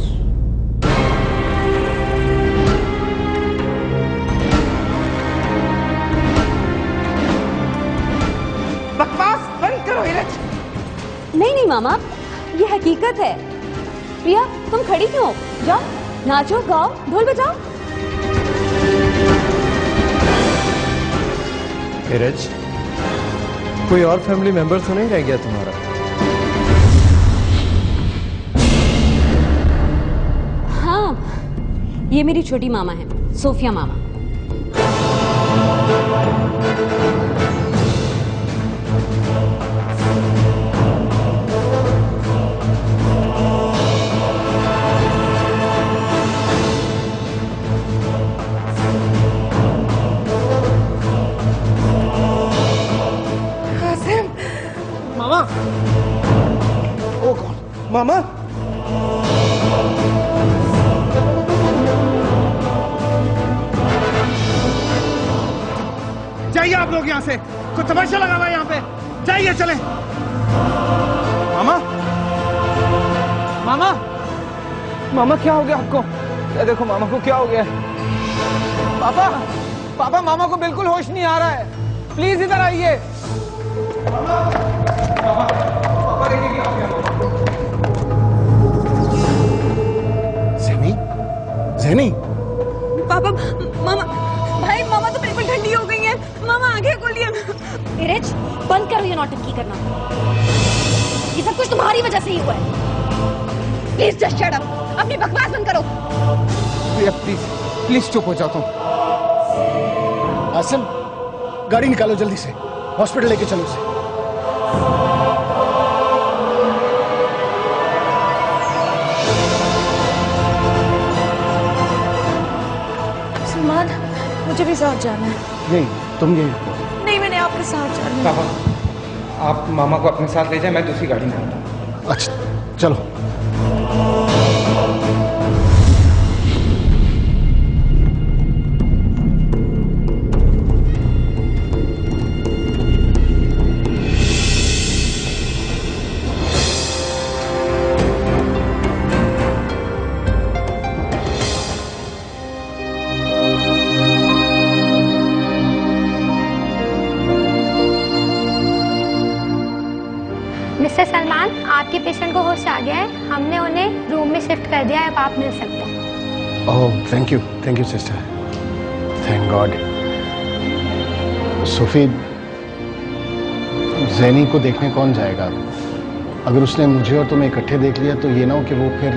बकवास बंद करो हिरज। नहीं नहीं मामा, ये हकीकत है। प्रिया तुम खड़ी क्यों हो? जाओ नाचो, गाओ, ढोल बजाओ। नीरज, कोई और फैमिली मेंबर तो नहीं रह गया तुम्हारा? हाँ, ये मेरी छोटी मामा है, सोफिया मामा। वो कौन? मामा? जाइए आप लोग यहाँ से, कुछ तमाशा लगा हुआ है यहाँ पे। जाइए, चले। मामा, मामा, मामा क्या हो गया आपको? ये देखो मामा को क्या हो गया है? पापा, पापा मामा को बिल्कुल होश नहीं आ रहा है, प्लीज इधर आइए। ज़ेनी, ज़ेनी, पापा, मामा, भाई मामा तो बिल्कुल ठंडी हो गई है। मामा आंखें खोलिए। नीरज, बंद करो ये नौटंकी करना। ये सब कुछ तुम्हारी वजह से ही हुआ है। प्लीज जस्ट शट अप, अपनी बकवास बंद करो। प्लीज प्लीज चुप हो जाओ तुम। आसिम, गाड़ी निकालो जल्दी से, हॉस्पिटल लेके चलो उसे। सलमान, मुझे भी साथ जाना है। नहीं, तुम ये नहीं, मैंने आपके साथ जाना है। पापा, आप मामा को अपने साथ ले जाए, मैं दूसरी गाड़ी में आता हूँ। अच्छा, चलो। मिस्टर सलमान, आपके पेशेंट को होश आ गया है। हमने उन्हें रूम में शिफ्ट कर दिया है, अब आप मिल सकते हैं। Oh, thank you, thank you sister, thank God. Sophie, ज़ेनी को देखने कौन जाएगा? अगर उसने मुझे और तुम्हें इकट्ठे देख लिया तो ये ना हो कि वो फिर।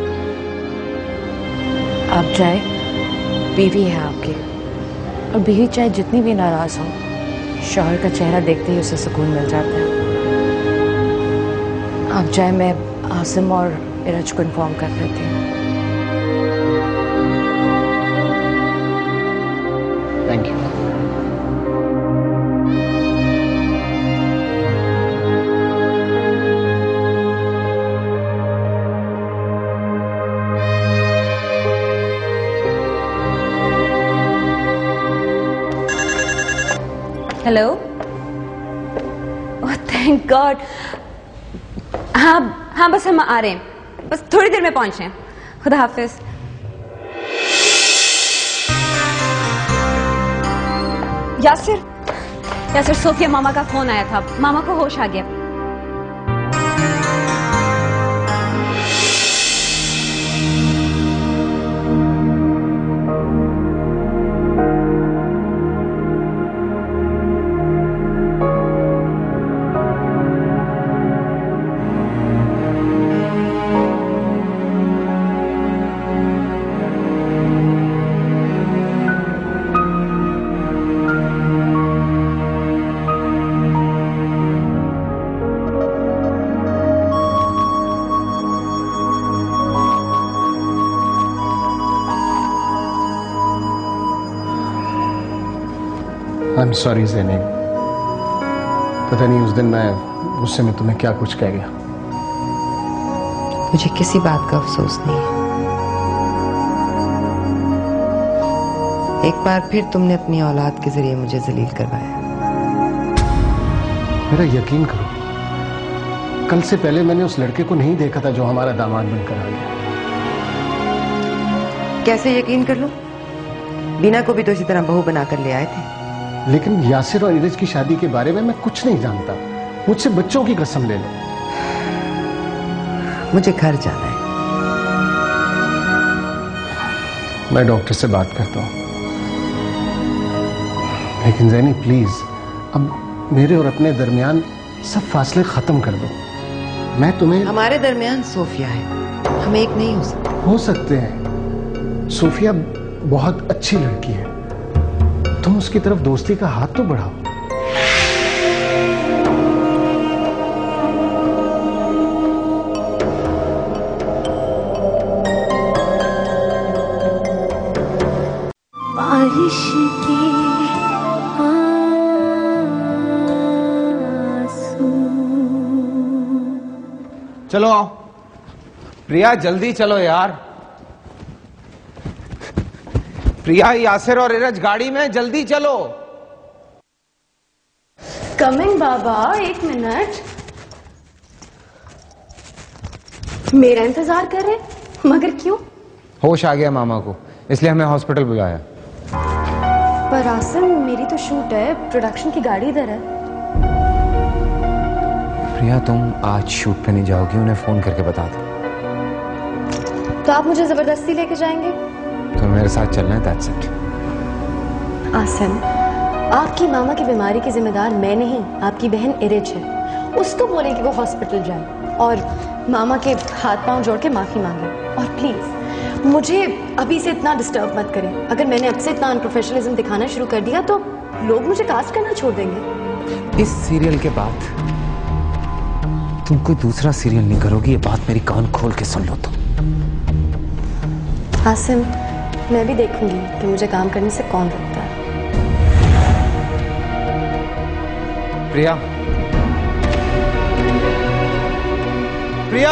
आप जाए, बीवी है आपकी, और बीवी चाहे जितनी भी नाराज हो, शौहर का चेहरा देखते ही उसे सुकून मिल जाता है। आप जाए, मैं आसिम और इरज को इन्फॉर्म कर देती हूँ। Thank you. Hello. Oh thank God. हाँ हाँ, बस हम आ रहे हैं, बस थोड़ी देर में पहुंच रहे हैं। खुदा हाफिज। यासिर, यासिर, सोफिया मामा का फोन आया था, मामा को होश आ गया। आई एम सॉरी ज़ैनब, पता नहीं उस दिन मैं गुस्से में तुम्हें क्या कुछ कह गया। मुझे किसी बात का अफसोस नहीं है। एक बार फिर तुमने अपनी औलाद के जरिए मुझे जलील करवाया। मेरा यकीन करो, कल से पहले मैंने उस लड़के को नहीं देखा था जो हमारा दामाद बनकर आ गया। कैसे यकीन कर लूं? बीना को भी तो इसी तरह बहू बनाकर ले आए थे। लेकिन यासिर और इरज की शादी के बारे में मैं कुछ नहीं जानता। मुझसे बच्चों की कसम ले लो। मुझे घर जाना है। मैं डॉक्टर से बात करता हूं। लेकिन ज़ैनी प्लीज, अब मेरे और अपने दरमियान सब फासले खत्म कर दो। मैं तुम्हें हमारे दरमियान सोफिया है, हम एक नहीं हो सकते। हो सकते हैं। सोफिया बहुत अच्छी लड़की है, तुम उसकी तरफ दोस्ती का हाथ तो बढ़ाओ। बारिश के आंसू। चलो आओ प्रिया, जल्दी चलो यार। प्रिया, यासिर और इरज गाड़ी में, जल्दी चलो। कमिंग बाबा, एक मिनट। मेरा इंतजार कर रहे, मगर क्यों? होश आ गया मामा को, इसलिए हमें हॉस्पिटल बुलाया। पर आसिम, मेरी तो शूट है, प्रोडक्शन की गाड़ी इधर है। प्रिया, तुम आज शूट पे नहीं जाओगी, उन्हें फोन करके बता दो। तो आप मुझे जबरदस्ती लेके जाएंगे? तो मेरे साथ चलना है, दैट्स इट। आसिम, आपकी मामा की बीमारी की जिम्मेदार मैं नहीं, आपकी बहन इरज है। उसको बोले कि वो हॉस्पिटल जाए और मामा के हाथ पांव जोड़ के माफी मांगे। और प्लीज मुझे अभी से इतना डिस्टर्ब मत करें। अगर मैंने अब से इतना अनप्रोफेशनलिज्म दिखाना शुरू कर दिया तो लोग मुझे कास्ट करना छोड़ देंगे। इस सीरियल के बाद तुम कोई दूसरा सीरियल नहीं करोगी, ये बात मेरी कान खोल के सुन लो तुम। आसिम, मैं भी देखूंगी कि मुझे काम करने से कौन रोकता है। प्रिया, प्रिया,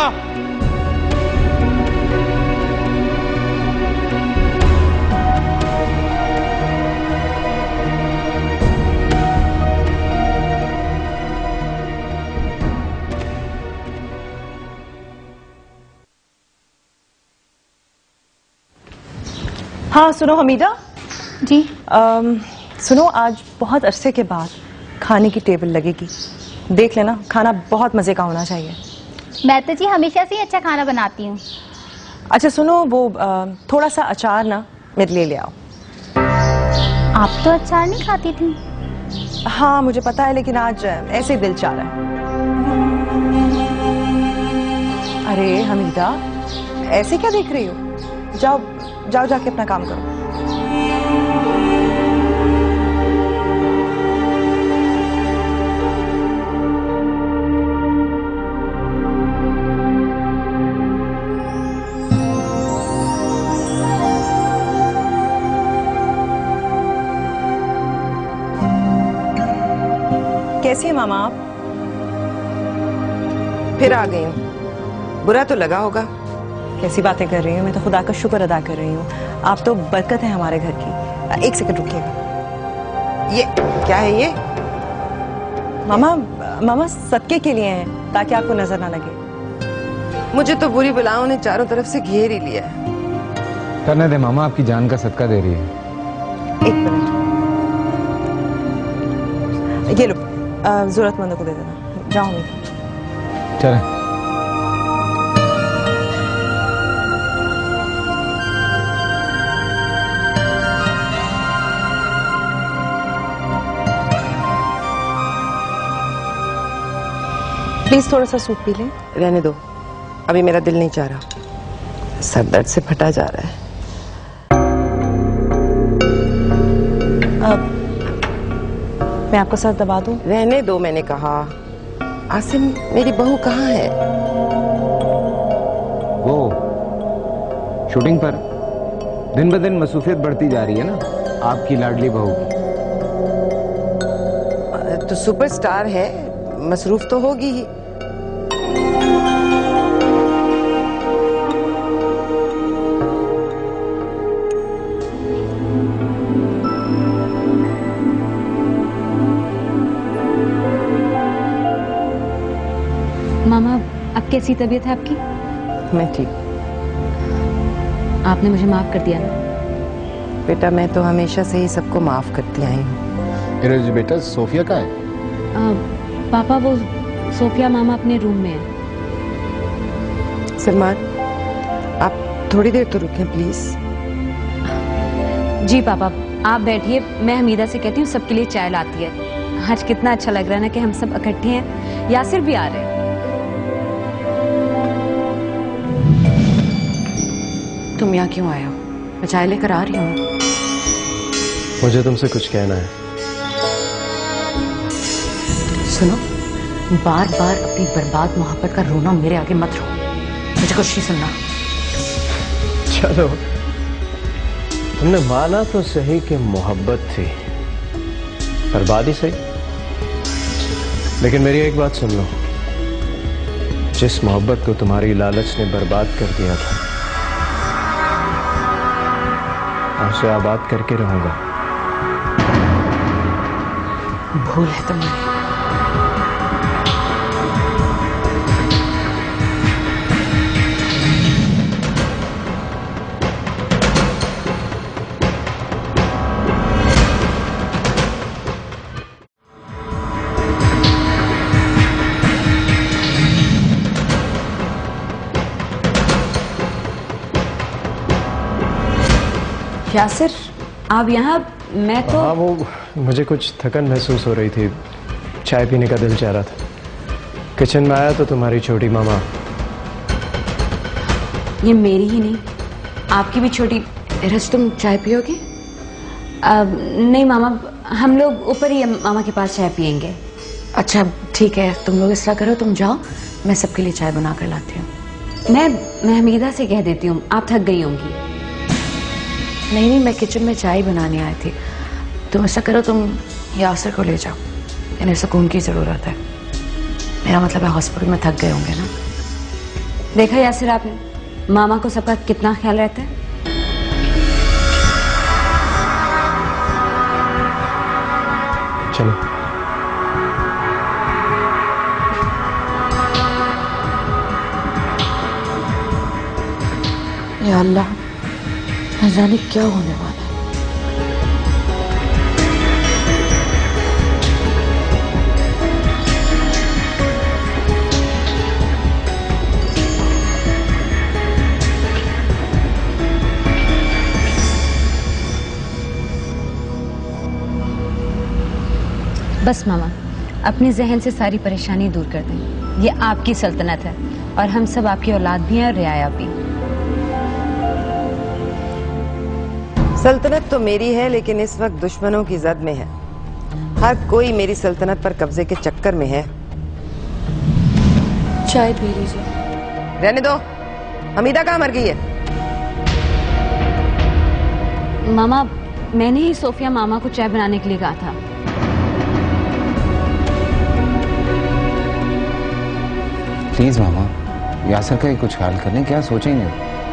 हाँ सुनो हमीदा जी। आम, सुनो, आज बहुत अरसे के बाद खाने की टेबल लगेगी, देख लेना, खाना बहुत मजे का होना चाहिए। मैं तो जी हमेशा से ही अच्छा खाना बनाती हूँ। अच्छा सुनो, वो आ, थोड़ा सा अचार ना मेरे लिए ले आओ। आप तो अचार नहीं खाती थी। हाँ मुझे पता है, लेकिन आज ऐसे ही दिल चाह रहा है। अरे हमीदा, ऐसे क्या देख रही हो? जाओ जाओ जाके अपना काम करो। कैसी है मामा आप? फिर आ गई हूँ, बुरा तो लगा होगा। कैसी बातें कर रही हूँ, मैं तो खुदा का शुक्र अदा कर रही हूँ। आप तो बरकत है हमारे घर की। एक सेकंड रुकिएगा। ये क्या है ये? मामा मामा सदके के लिए हैं, ताकि आपको नजर ना लगे। मुझे तो बुरी बलाओं ने चारों तरफ से घेर ही लिया है। करने दे मामा, आपकी जान का सदका दे रही है। एक मिनट, ये लो, जरूरतमंदों को दे देना। जाओ मैं। चलें। प्लीज थोड़ा सा सूप पी लें। रहने दो, अभी मेरा दिल नहीं चाह रहा, सर दर्द से फटा जा रहा है। अब मैं आपका सर दबा दूं? रहने दो, मैंने कहा। आसिम, मेरी बहू कहाँ है? वो शूटिंग पर। दिन ब दिन मसरूफियत बढ़ती जा रही है ना आपकी लाडली बहू की। तो सुपरस्टार है, मसरूफ तो होगी ही। मामा, अब कैसी तबीयत है आपकी? मैं ठीक। आपने मुझे माफ कर दिया ना? बेटा मैं तो हमेशा से ही सबको माफ करती आई हूँ। इरज बेटा, सोफिया कहाँ है? आ, पापा वो सोफिया मामा अपने रूम में है। सलमान, आप थोड़ी देर तो रुकें प्लीज। जी पापा, आप बैठिए, मैं हमीदा से कहती हूँ सबके लिए चाय लाती है। आज कितना अच्छा लग रहा है ना कि हम सब इकट्ठे हैं। यासिर भी आ रहे हैं। तुम यहाँ क्यों आए हो? मैं चाय लेकर आ रही हूँ। मुझे तुमसे कुछ कहना है। सुनो, बार बार अपनी बर्बाद मोहब्बत का रोना मेरे आगे मत रो। मुझे कुछ नहीं सुनना। चलो, तुमने माना तो सही कि मोहब्बत थी, बर्बादी सही। लेकिन मेरी एक बात सुन लो, जिस मोहब्बत को तुम्हारी लालच ने बर्बाद कर दिया था, उसे आबाद करके रहूंगा। भूल है तुम्हारी। यासिर, आप यहाँ? मैं तो हाँ, वो मुझे कुछ थकन महसूस हो रही थी, चाय पीने का दिल चाह रहा था। किचन में आया तो तुम्हारी छोटी मामा। ये मेरी ही नहीं, आपकी भी छोटी। इरज, तुम चाय पियोगे? नहीं मामा, हम लोग ऊपर ही मामा के पास चाय पियेंगे। अच्छा ठीक है, तुम लोग इस तरह करो, तुम जाओ, मैं सबके लिए चाय बना कर लाती हूँ। मैं मैं हमीदा से कह देती हूँ, आप थक गई होंगी। नहीं नहीं, मैं किचन में चाय बनाने आई थी। तुम ऐसा करो, तुम यासिर को ले जाओ, इन्हें सुकून की जरूरत है। मेरा मतलब है हॉस्पिटल में थक गए होंगे ना। देखा यासिर आपने, मामा को सबका कितना ख्याल रहता है। चलो। या अल्लाह, न जाने क्या होने वाला है। बस मामा, अपनी जहन से सारी परेशानी दूर कर दें। ये आपकी सल्तनत है और हम सब आपकी औलाद भी हैं और रियाया भी। सल्तनत तो मेरी है, लेकिन इस वक्त दुश्मनों की जद में है। हर कोई मेरी सल्तनत पर कब्जे के चक्कर में है। चाय पी लीजिए। रहने दो, हमीदा कहाँ मर गई है? मामा, मैंने ही सोफिया मामा को चाय बनाने के लिए कहा था। प्लीज मामा, यासर का ही कुछ ख्याल कर लें, क्या सोचेंगे?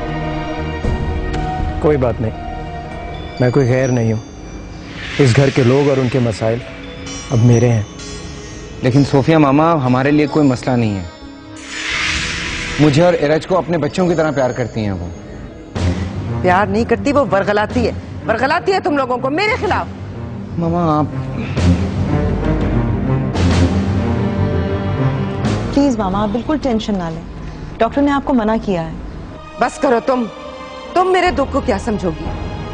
कोई बात नहीं, मैं कोई गैर नहीं हूं। इस घर के लोग और उनके मसाइल अब मेरे हैं। लेकिन सोफिया मामा हमारे लिए कोई मसला नहीं है। मुझे और इरज को अपने बच्चों की तरह प्यार करती हैं वो। प्यार नहीं करती, वो बरगलाती है। बरगलाती है तुम लोगों को मेरे खिलाफ। मामा आप प्लीज मामा, आप बिल्कुल टेंशन ना लें। डॉक्टर ने आपको मना किया है। बस करो तुम तुम मेरे दुख को क्या समझोगी?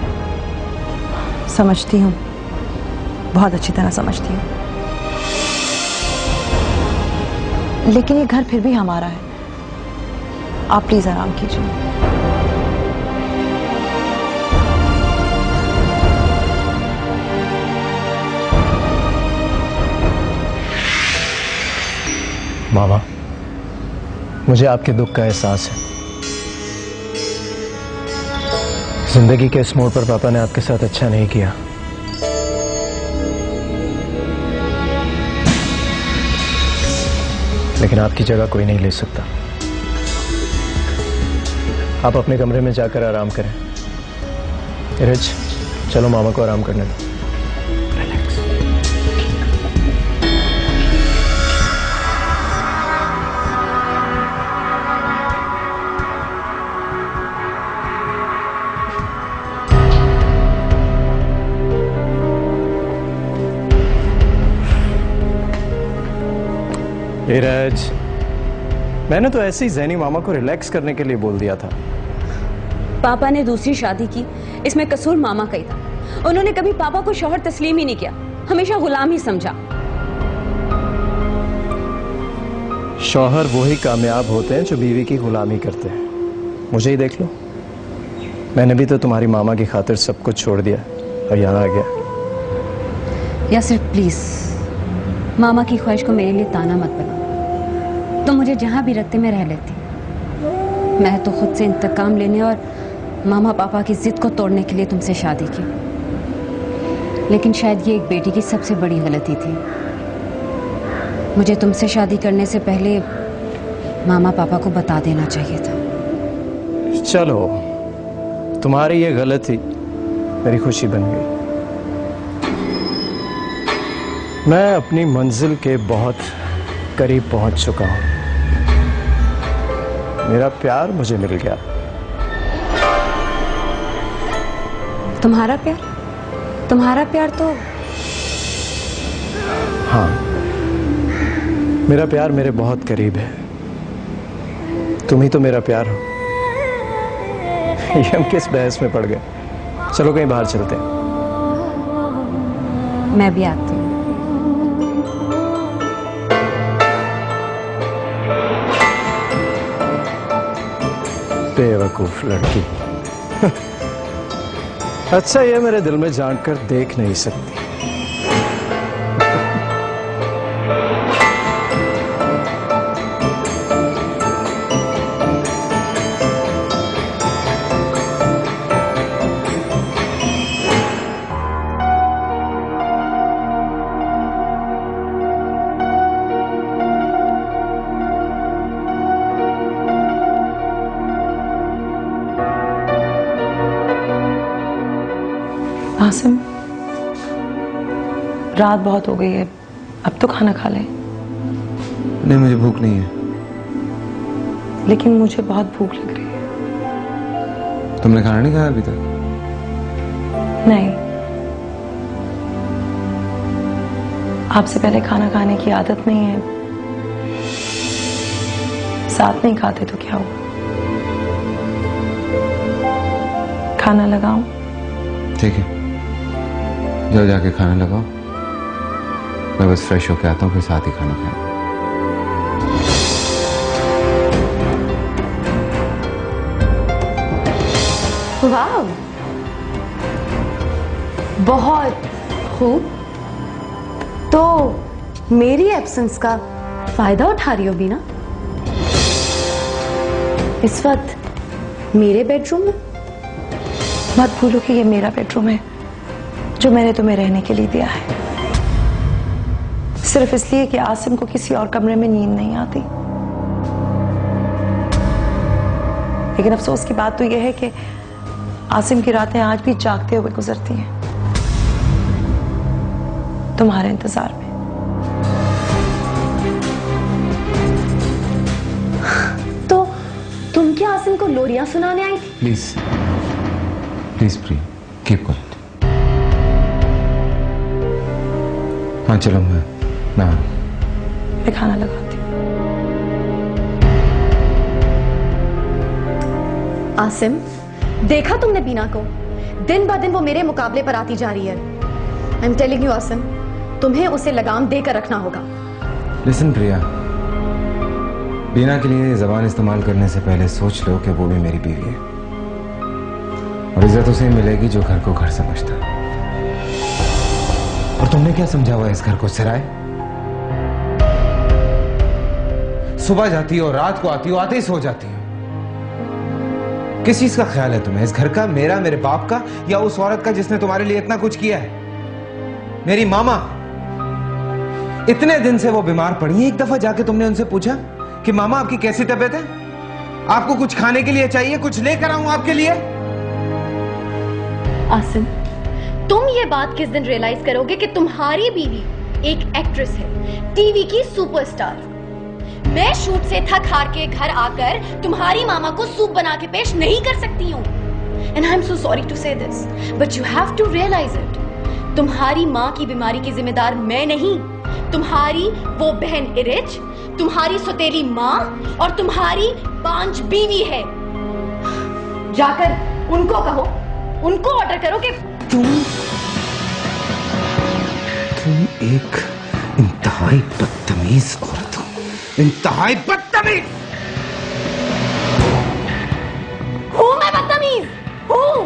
समझती हूँ, बहुत अच्छी तरह समझती हूँ, लेकिन ये घर फिर भी हमारा है। आप प्लीज आराम कीजिए। मामा, मुझे आपके दुख का एहसास है। जिंदगी के इस मोड़ पर पापा ने आपके साथ अच्छा नहीं किया। लेकिन आपकी जगह कोई नहीं ले सकता। आप अपने कमरे में जाकर आराम करें। रिच, चलो मामा को आराम करने दो। धीरज, मैंने तो ऐसे ही जैनी मामा को रिलैक्स करने के लिए बोल दिया था। पापा ने दूसरी शादी की, इसमें कसूर मामा का ही था। उन्होंने कभी पापा को शौहर तस्लीम ही नहीं किया, हमेशा गुलाम ही समझा। शौहर वही कामयाब होते हैं जो बीवी की गुलामी करते हैं। मुझे ही देख लो, मैंने भी तो तुम्हारी मामा की खातिर सब कुछ छोड़ दिया और यहाँ आ गया। या सिर्फ प्लीज मामा की ख्वाहिश को मेरे लिए ताना मत बनाओ। तुम मुझे जहां भी रखते मैं रह लेती। मैं तो खुद से इंतकाम लेने और मामा पापा की जिद को तोड़ने के लिए तुमसे शादी की, लेकिन शायद ये एक बेटी की सबसे बड़ी गलती थी। मुझे तुमसे शादी करने से पहले मामा पापा को बता देना चाहिए था। चलो, तुम्हारी ये गलती मेरी खुशी बन गई। मैं अपनी मंजिल के बहुत करीब पहुंच चुका हूं। मेरा प्यार मुझे मिल गया। तुम्हारा प्यार? तुम्हारा प्यार तो हाँ, मेरा प्यार मेरे बहुत करीब है। तुम ही तो मेरा प्यार हो। ये हम किस बहस में पड़ गए? चलो कहीं बाहर चलते हैं। मैं भी आती हूँ। बेवकूफ लड़की। अच्छा, ये मेरे दिल में झांक कर देख नहीं सकती। आसिम, रात बहुत हो गई है, अब तो खाना खा लें। नहीं, मुझे भूख नहीं है। लेकिन मुझे बहुत भूख लग रही है। तुमने खाना नहीं खाया अभी तक? नहीं, आपसे पहले खाना खाने की आदत नहीं है। साथ नहीं खाते तो क्या हुआ? खाना लगाऊं? ठीक है, जाओ जाके खाना लगाओ। मैं बस फ्रेश होके आता हूँ, फिर साथ ही खाना खाएं। वाह, बहुत खूब। तो मेरी एब्सेंस का फायदा उठा रही हो बीना? इस वक्त मेरे बेडरूम में? मत भूलो कि ये मेरा बेडरूम है जो मैंने तुम्हें रहने के लिए दिया है, सिर्फ इसलिए कि आसिम को किसी और कमरे में नींद नहीं आती। लेकिन अफसोस की बात तो यह है कि आसिम की रातें आज भी जागते हुए गुजरती हैं, तुम्हारे इंतजार में। तो तुम क्या आसिम को लोरियां सुनाने आई थी? Please please Priya, keep quiet. हाँ चलो, मैं मैं मैं खाना लगाती हूँ। आसिम, देखा तुमने बीना को? दिन ब दिन वो मेरे मुकाबले पर आती जा रही है। I am telling you Asim, तुम्हें उसे लगाम देकर रखना होगा। लिसन प्रिया, बीना के लिए जबान इस्तेमाल करने से पहले सोच लो कि वो भी मेरी बीवी है, और इज्जत उसे मिलेगी जो घर को घर समझता है। और तुमने क्या समझा हुआ इस घर को सिराय? सुबह जाती हो, रात को आती हो, आते ही सो जाती हो। किस चीज का ख्याल है तुम्हें? इस घर का, मेरा, मेरे बाप का, या उस औरत का जिसने तुम्हारे लिए इतना कुछ किया है? मेरी मामा। इतने दिन से वो बीमार पड़ी हैं, एक दफा जाके तुमने उनसे पूछा कि मामा आपकी कैसी तबीयत है, आपको कुछ खाने के लिए चाहिए, कुछ लेकर आऊं आपके लिए? आसिम, तुम ये बात किस दिन रियलाइज करोगे कि तुम्हारी बीवी एक एक्ट्रेस है, टीवी की सुपरस्टार। मैं शूट से थक हार के घर आकर तुम्हारी मामा को सूप बना के पेश नहीं कर सकती हूँ। And I'm so sorry to say this, but you have to realize it. तुम्हारी माँ की बीमारी की जिम्मेदार मैं नहीं, तुम्हारी वो बहन इरिच, तुम्हारी सौतेली माँ और तुम्हारी बांझ बीवी है। जाकर उनको कहो, उनको ऑर्डर करो कि तुम तुम एक इंतहाई बदतमीज औरत हो, इंतहाई बदतमीज। हूँ मैं बदतमीज? हूँ?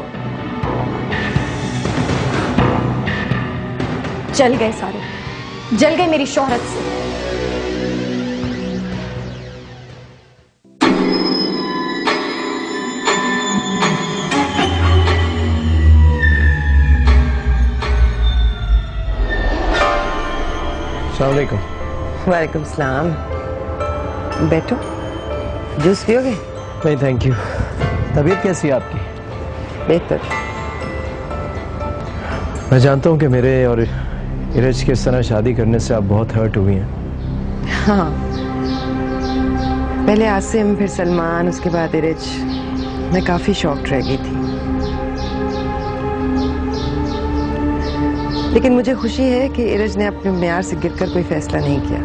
जल गए सारे, जल गए मेरी शोहरत से। अस्सलाम वालेकुम। वालेकुम सलाम। बैठो, जूस पियोगे? नहीं थैंक यू। तबीयत कैसी है आपकी? बेहतर। मैं जानता हूँ कि मेरे और इरज की इस तरह शादी करने से आप बहुत हर्ट हुई हैं। हाँ, पहले आसिम, फिर सलमान, उसके बाद इरज। मैं काफी शॉक्ड रह गई थी, लेकिन मुझे खुशी है कि इरज ने अपने म्यार से गिरकर कोई फैसला नहीं किया।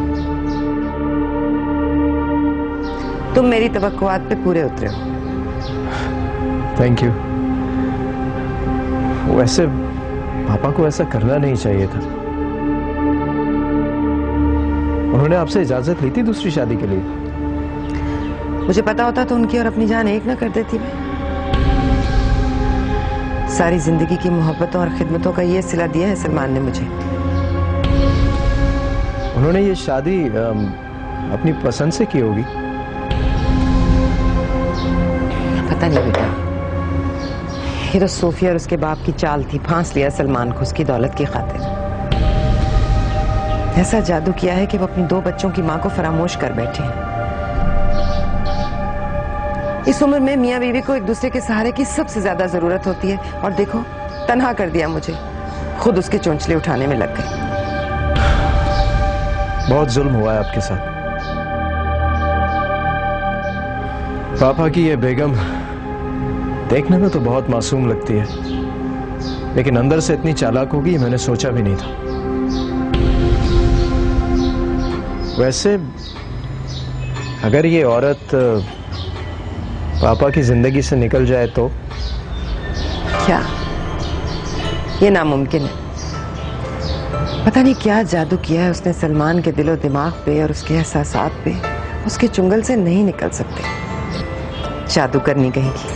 तुम मेरी तवक्कुआत पे पूरे उतरे हो। Thank you. वैसे पापा को ऐसा करना नहीं चाहिए था। उन्होंने आपसे इजाजत ली थी दूसरी शादी के लिए। मुझे पता होता तो उनकी और अपनी जान एक ना कर देती मैं। सारी जिंदगी की मोहब्बतों और खिदमतों का ये सिला दिया है सलमान ने मुझे। उन्होंने ये शादी अपनी पसंद से की होगी। पता नहीं बेटा, ये तो सोफिया और उसके बाप की चाल थी। फांस लिया सलमान को उसकी दौलत की खातिर। ऐसा जादू किया है कि वो अपनी दो बच्चों की मां को फरामोश कर बैठे हैं। इस उम्र में मियां बीवी को एक दूसरे के सहारे की सबसे ज्यादा जरूरत होती है, और देखो तन्हा कर दिया मुझे। खुद उसके चोंचले उठाने में लग गए। बहुत जुल्म हुआ है आपके साथ। पापा की ये बेगम देखने में तो बहुत मासूम लगती है, लेकिन अंदर से इतनी चालाक होगी मैंने सोचा भी नहीं था। वैसे अगर ये औरत पापा की जिंदगी से निकल जाए तो? क्या? ये नामुमकिन है। पता नहीं क्या जादू किया है उसने सलमान के दिलो दिमाग पे और उसके एहसासात पे। उसके चुंगल से नहीं निकल सकते। जादू करनी कहेगी।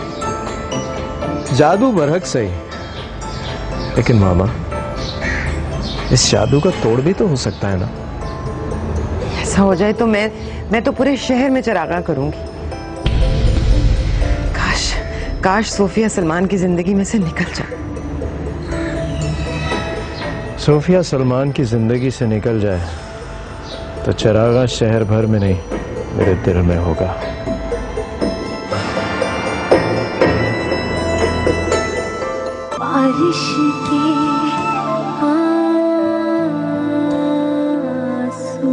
जादू बरहक सही, लेकिन मामा इस जादू का तोड़ भी तो हो सकता है ना। ऐसा हो जाए तो मैं मैं तो पूरे शहर में चरागा करूंगी। काश काश सोफिया सलमान की जिंदगी में से निकल जाए। सोफिया सलमान की जिंदगी से निकल जाए तो चरागा शहर भर में नहीं, मेरे दिल में होगा। बारिश के आंसू।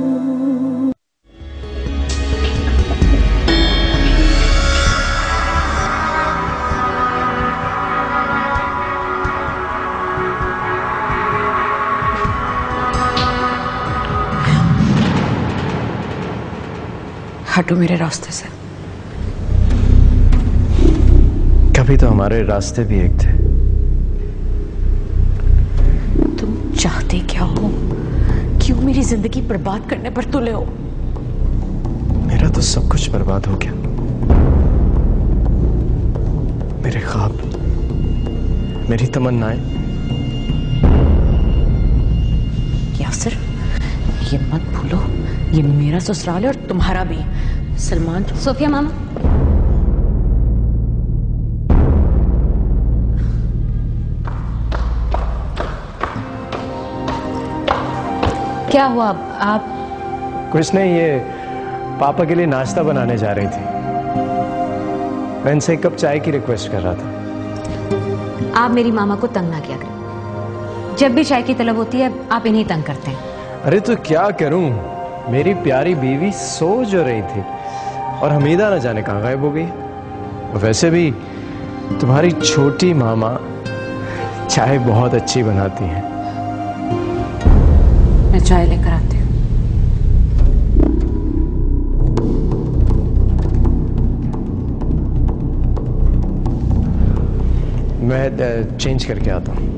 हटो मेरे रास्ते से। कभी तो हमारे रास्ते भी एक थे। तुम चाहते क्या हो? क्यों मेरी जिंदगी बर्बाद करने पर तुले हो? मेरा तो सब कुछ बर्बाद हो गया। मेरे ख्वाब, मेरी तमन्नाएं। यासिर, ये मत भूलो, ये मेरा ससुराल है और तुम्हारा भी। सलमान। सोफिया मामा, क्या हुआ? आप कुछ नहीं, ये पापा के लिए नाश्ता बनाने जा रही थी। मैं इनसे एक कप चाय की रिक्वेस्ट कर रहा था। आप मेरी मामा को तंग ना किया करें। जब भी चाय की तलब होती है आप इन्हीं तंग करते हैं। अरे तो क्या करूं, मेरी प्यारी बीवी सो जो रही थी और हमीदा न जाने कहां गायब हो गई। और वैसे भी तुम्हारी छोटी मामा चाय बहुत अच्छी बनाती है। मैं चाय लेकर आती हूँ। मैं चेंज करके आता हूँ।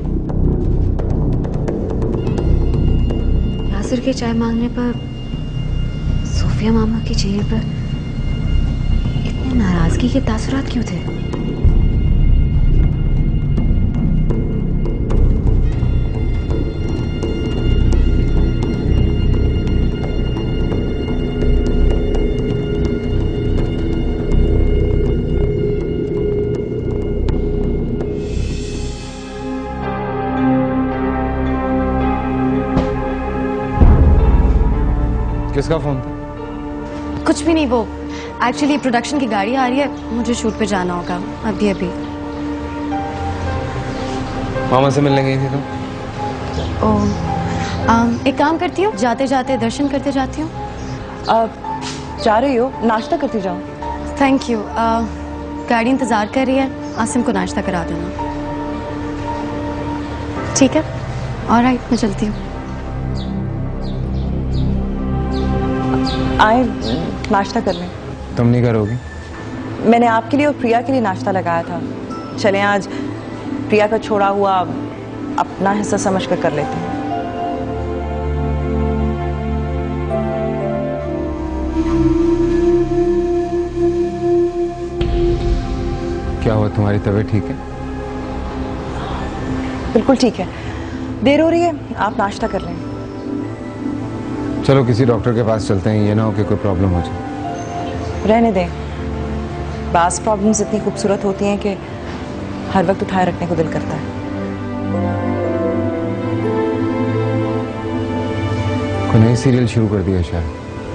यासिर के चाय मांगने पर सोफिया मामा के चेहरे पर इतने नाराजगी के तासुरात क्यों थे? किसका फोन था? कुछ भी नहीं, वो एक्चुअली प्रोडक्शन की गाड़ी आ रही है, मुझे शूट पे जाना होगा अभी अभी। मामा से मिलने गई थी तुम? ओह, आम, एक काम करती हूँ, जाते जाते दर्शन करते जाती हूँ। जा रही हो? नाश्ता करती जाओ। Thank you. गाड़ी इंतजार कर रही है, आसिम को नाश्ता करा देना। ठीक है, ऑलराइट, मैं चलती हूँ। आए नाश्ता कर लें। तुम नहीं करोगी? मैंने आपके लिए और प्रिया के लिए नाश्ता लगाया था। चलें आज प्रिया का छोड़ा हुआ अपना हिस्सा समझ कर कर लेते हैं। क्या हुआ, तुम्हारी तबीयत ठीक है? बिल्कुल ठीक है। देर हो रही है, आप नाश्ता कर लें। चलो किसी डॉक्टर के पास चलते हैं, ये ना हो कि कोई प्रॉब्लम हो जाए। रहने दें, बास प्रॉब्लम्स इतनी खूबसूरत होती हैं कि हर वक्त उठाए रखने को दिल करता है। कोई नई सीरियल शुरू कर दिया शायद?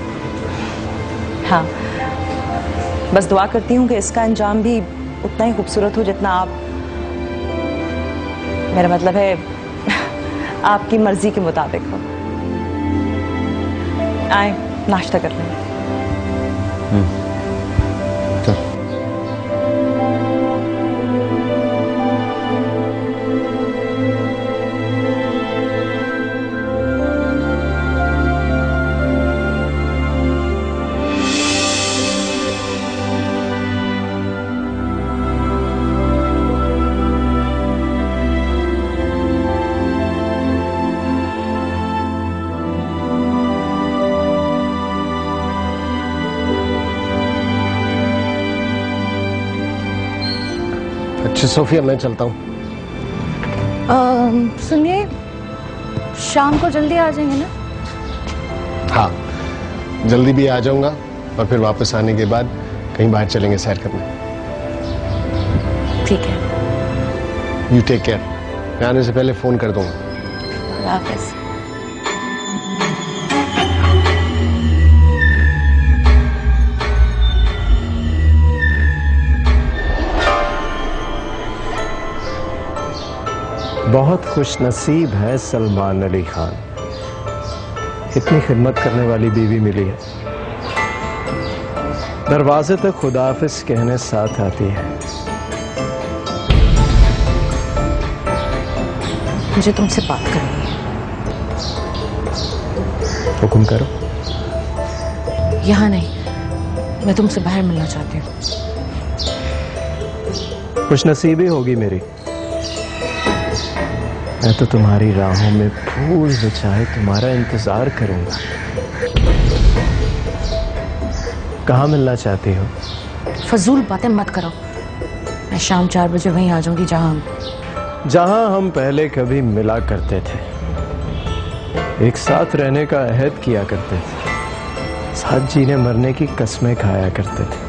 हाँ, बस दुआ करती हूँ कि इसका अंजाम भी उतना ही खूबसूरत हो जितना आप, मेरा मतलब है आपकी मर्जी के मुताबिक हो। आए नाश्ता कर लें। चल। अच्छा सोफिया, मैं चलता हूँ। सुनिए, शाम को जल्दी आ जाएंगे ना? हाँ, जल्दी भी आ जाऊंगा और फिर वापस आने के बाद कहीं बाहर चलेंगे सैर करने। ठीक है। You take care. मैं आने से पहले फोन कर दूंगा। अल्लाह हाफ़िज़। बहुत खुश नसीब है सलमान अली खान, इतनी खिदमत करने वाली बीवी मिली है। दरवाजे तक खुदाफिज कहने साथ आती है। मुझे तुमसे बात करनी है। हुक्म करो। यहाँ नहीं, मैं तुमसे बाहर मिलना चाहती हूँ। खुश नसीबी होगी मेरी, मैं तो तुम्हारी राहों में फूल बिछाए तुम्हारा इंतजार करूंगा। कहाँ मिलना चाहती हो? फजूल बातें मत करो। मैं शाम चार बजे वहीं आ जाऊंगी जहां हम जहां हम पहले कभी मिला करते थे, एक साथ रहने का अहद किया करते थे, साथ जीने मरने की कस्में खाया करते थे।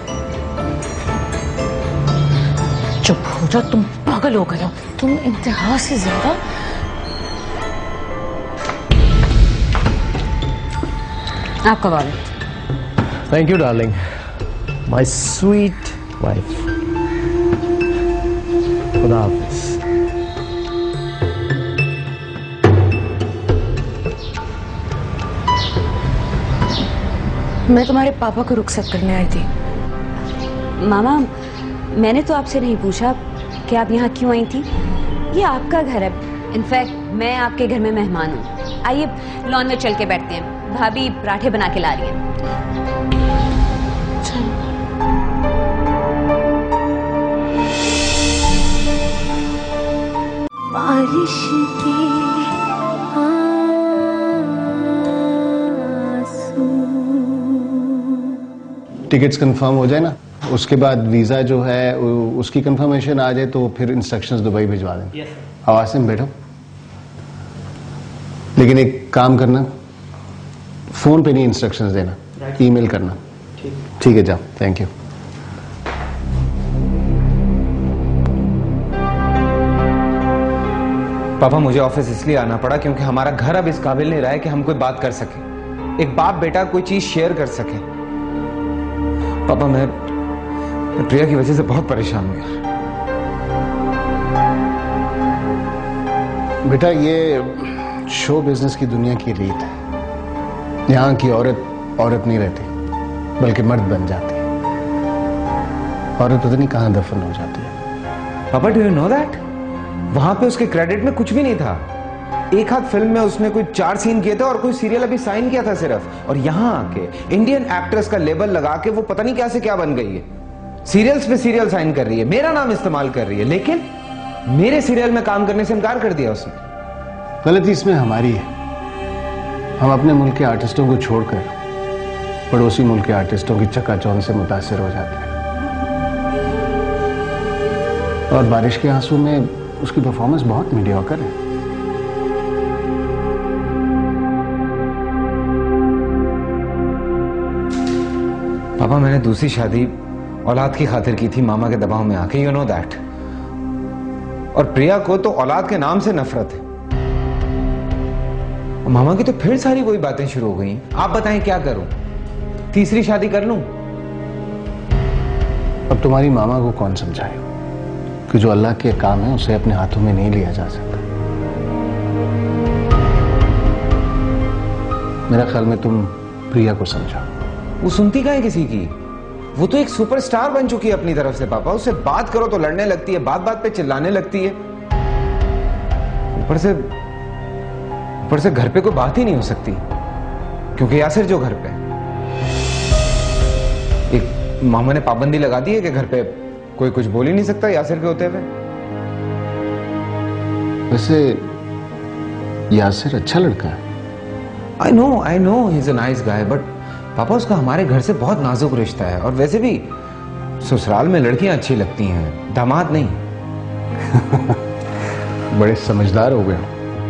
चुप हो जाओ, तुम पागल हो गए हो। तुम इंतहा से ज्यादा आपका wallet. Thank you darling, my sweet wife. खुदा हाफिज। मैं तुम्हारे पापा को रुखसत करने आई थी। मामा, मैंने तो आपसे नहीं पूछा कि आप यहाँ क्यों आई थी। ये आपका घर है। इनफैक्ट मैं आपके घर में मेहमान हूँ। आइए लॉन में चल के बैठते हैं, भाभी पराठे बना के ला रही हैं। बारिश के टिकट्स कंफर्म हो जाए ना, उसके बाद वीजा जो है उसकी कंफर्मेशन आ जाए तो फिर इंस्ट्रक्शंस दुबई भिजवा दें। yes, आवाज में बैठो, लेकिन एक काम करना, फोन पे नहीं इंस्ट्रक्शंस देना, right. ईमेल करना। ठीक है, जाओ। Thank you. पापा, मुझे ऑफिस इसलिए आना पड़ा क्योंकि हमारा घर अब इस काबिल नहीं रहा है कि हम कोई बात कर सके, एक बाप बेटा कोई चीज शेयर कर सके। पापा, मैं, मैं प्रिया की वजह से बहुत परेशान हूं यार। बेटा, ये शो बिजनेस की दुनिया की रीत है। यहां की औरत औरत नहीं रहती, बल्कि मर्द बन जाती है। औरत पता नहीं कहां दफन हो जाती है। पापा, डू यू नो दैट? वहां पे उसके क्रेडिट में कुछ भी नहीं था। एक हाथ फिल्म में उसने कोई चार सीन किए थे और कोई सीरियल अभी साइन किया था सिर्फ, और यहां आके इंडियन एक्ट्रेस का लेबल लगा के वो पता नहीं क्या से क्या बन गई है। सीरियल्स पे सीरियल साइन कर रही है, मेरा नाम इस्तेमाल कर रही है, लेकिन मेरे सीरियल में काम करने से इनकार कर दिया उसने। गलती इसमें हमारी है। हम अपने मुल्क के आर्टिस्टों को छोड़कर पड़ोसी मुल्क के आर्टिस्टों की चकाचौंध से मुतासिर हो जाते हैं, और बारिश के आंसू में उसकी परफॉर्मेंस बहुत मीडियोकर है। पापा, मैंने दूसरी शादी औलाद की खातिर की थी, मामा के दबाव में आके, यू नो दैट। और प्रिया को तो औलाद के नाम से नफरत है। और मामा की तो फिर सारी वही बातें शुरू हो गई। आप बताएं क्या करूं? तीसरी शादी कर लूं? अब तुम्हारी मामा को कौन समझाए कि जो अल्लाह के काम है उसे अपने हाथों में नहीं लिया जा सकता। मेरा ख्याल में तुम प्रिया को समझाओ। वो सुनती का है किसी की? वो तो एक सुपरस्टार बन चुकी है अपनी तरफ से। पापा, उससे बात करो तो लड़ने लगती है, बात बात पे चिल्लाने लगती है। ऊपर से ऊपर से घर पे कोई बात ही नहीं हो सकती क्योंकि यासिर जो घर पे, एक मामा ने पाबंदी लगा दी है कि घर पे कोई कुछ बोल ही नहीं सकता यासिर के होते हुए। वैसे यासिर अच्छा लड़का है। I know I know he is a nice guy, but पापा उसका हमारे घर से बहुत नाजुक रिश्ता है। और वैसे भी ससुराल में लड़कियां अच्छी लगती हैं, दामाद नहीं। बड़े समझदार हो गए।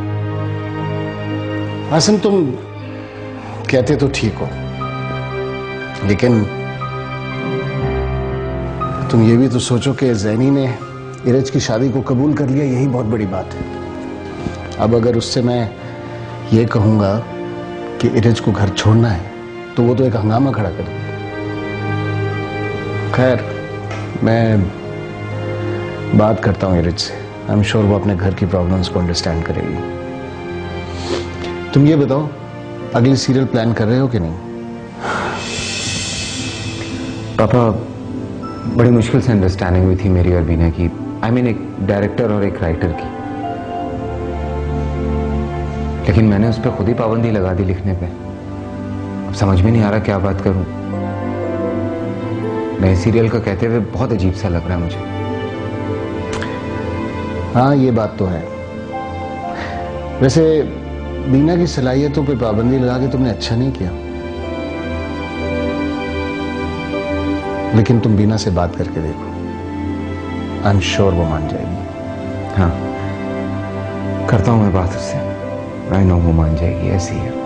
आसिम, तुम कहते तो ठीक हो, लेकिन तुम ये भी तो सोचो कि ज़ैनी ने इरज की शादी को कबूल कर लिया, यही बहुत बड़ी बात है। अब अगर उससे मैं ये कहूंगा कि इरज को घर छोड़ना है तो वो तो एक हंगामा खड़ा कर देगी। खैर, मैं बात करता हूँ इरज से। आई एम श्योर वो अपने घर की प्रॉब्लम्स को अंडरस्टैंड करेगी। तुम ये बताओ, अगली सीरियल प्लान कर रहे हो कि नहीं? पापा, बड़ी मुश्किल से अंडरस्टैंडिंग हुई थी मेरी और बीना की। आई मीन एक डायरेक्टर और एक राइटर की, लेकिन मैंने उस पर खुद ही पाबंदी लगा दी लिखने पे। अब समझ में नहीं आ रहा क्या बात करूं। नए सीरियल का कहते हुए बहुत अजीब सा लग रहा है मुझे। हाँ, ये बात तो है। वैसे बीना की सलाहियतों पे पाबंदी लगा के तुमने अच्छा नहीं किया, लेकिन तुम बीना से बात करके देखो, आई एम श्योर वो मान जाएगी। हाँ, करता हूं मैं बात उससे। आई नो वो मान जाएगी, ऐसी है।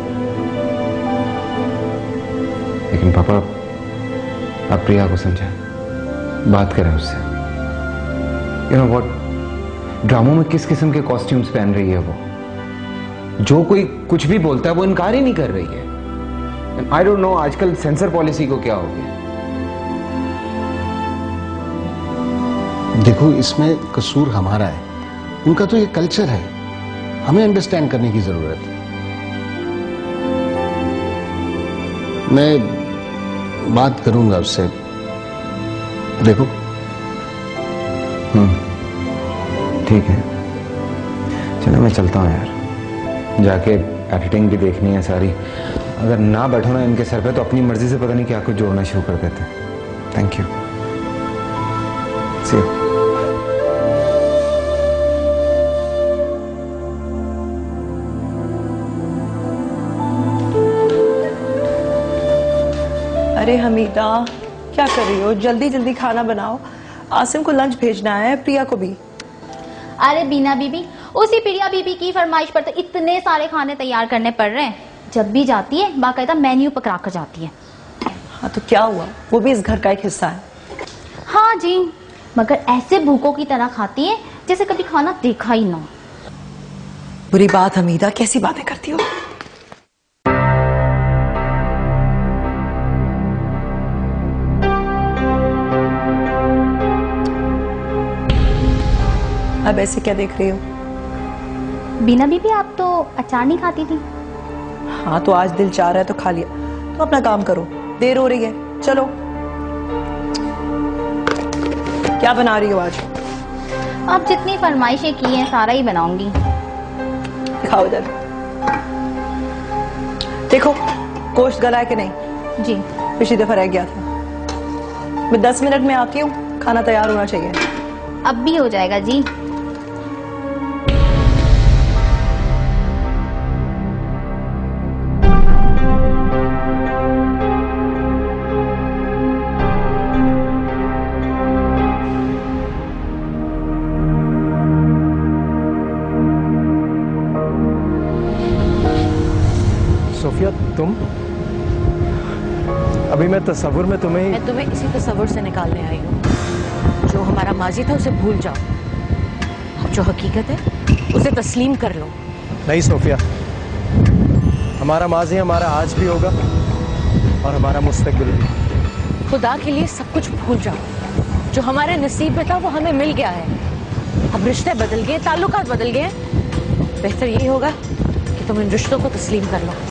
लेकिन पापा, आप प्रिया को समझाएं, बात करें उससे। यू नो व्हाट, ड्रामों में किस किस्म के कॉस्ट्यूम्स पहन रही है वो। जो कोई कुछ भी बोलता है वो इनकार ही नहीं कर रही है। आई डोंट नो आजकल सेंसर पॉलिसी को क्या हो गया। देखो, इसमें कसूर हमारा है, उनका तो ये कल्चर है, हमें अंडरस्टैंड करने की जरूरत है। मैं बात करूंगा उससे। देखो। हम्म ठीक है, चलो मैं चलता हूँ यार, जाके एडिटिंग भी देखनी है सारी। अगर ना बैठो ना इनके सर पे तो अपनी मर्जी से पता नहीं क्या कुछ जोड़ना शुरू कर देते। Thank you. See you. अरे हमीदा, क्या कर रही हो? जल्दी जल्दी खाना बनाओ, आसिम को लंच भेजना है, प्रिया को भी। अरे बीना बीबी, उसी प्रिया बीबी की फरमाइश पर तो इतने सारे खाने तैयार करने पड़ रहे हैं। जब भी जाती है बाकायदा मेन्यू पकड़ा कर जाती है। हाँ तो क्या हुआ, वो भी इस घर का एक हिस्सा है। हाँ जी, मगर ऐसे भूखों की तरह खाती है जैसे कभी खाना देखा ही ना। बुरी बात हमीदा, कैसी बातें करती हो? अब ऐसे क्या देख रही हो? बीना बीबी, आप तो अचार नहीं खाती थी। हाँ तो आज दिल चाह रहा है तो खा लिया। तो अपना काम करो, देर हो रही है, चलो। क्या बना रही हो आज? आप जितनी फरमाइशें की हैं सारा ही बनाऊंगी। खाओ इधर। देखो गोश्त गला है कि नहीं? जी। पिछली दफा रह गया था। मैं दस मिनट में आती हूँ, खाना तैयार होना चाहिए। अब भी हो जाएगा जी। सोफिया, तुम? अभी मैं तस्वुर में तुम्हें ही... मैं तुम्हें इसी तस्वुर से निकालने आई हूँ। जो हमारा माजी था उसे भूल जाओ, अब जो हकीकत है उसे तस्लीम कर लो। नहीं सोफिया, हमारा माजी हमारा आज भी होगा और हमारा मुस्तकबिल भी। खुदा के लिए सब कुछ भूल जाओ। जो हमारे नसीब में था वो हमें मिल गया है। अब रिश्ते बदल गए, ताल्लुकात बदल गए। बेहतर यही होगा कि तुम इन रिश्तों को तस्लीम कर लो।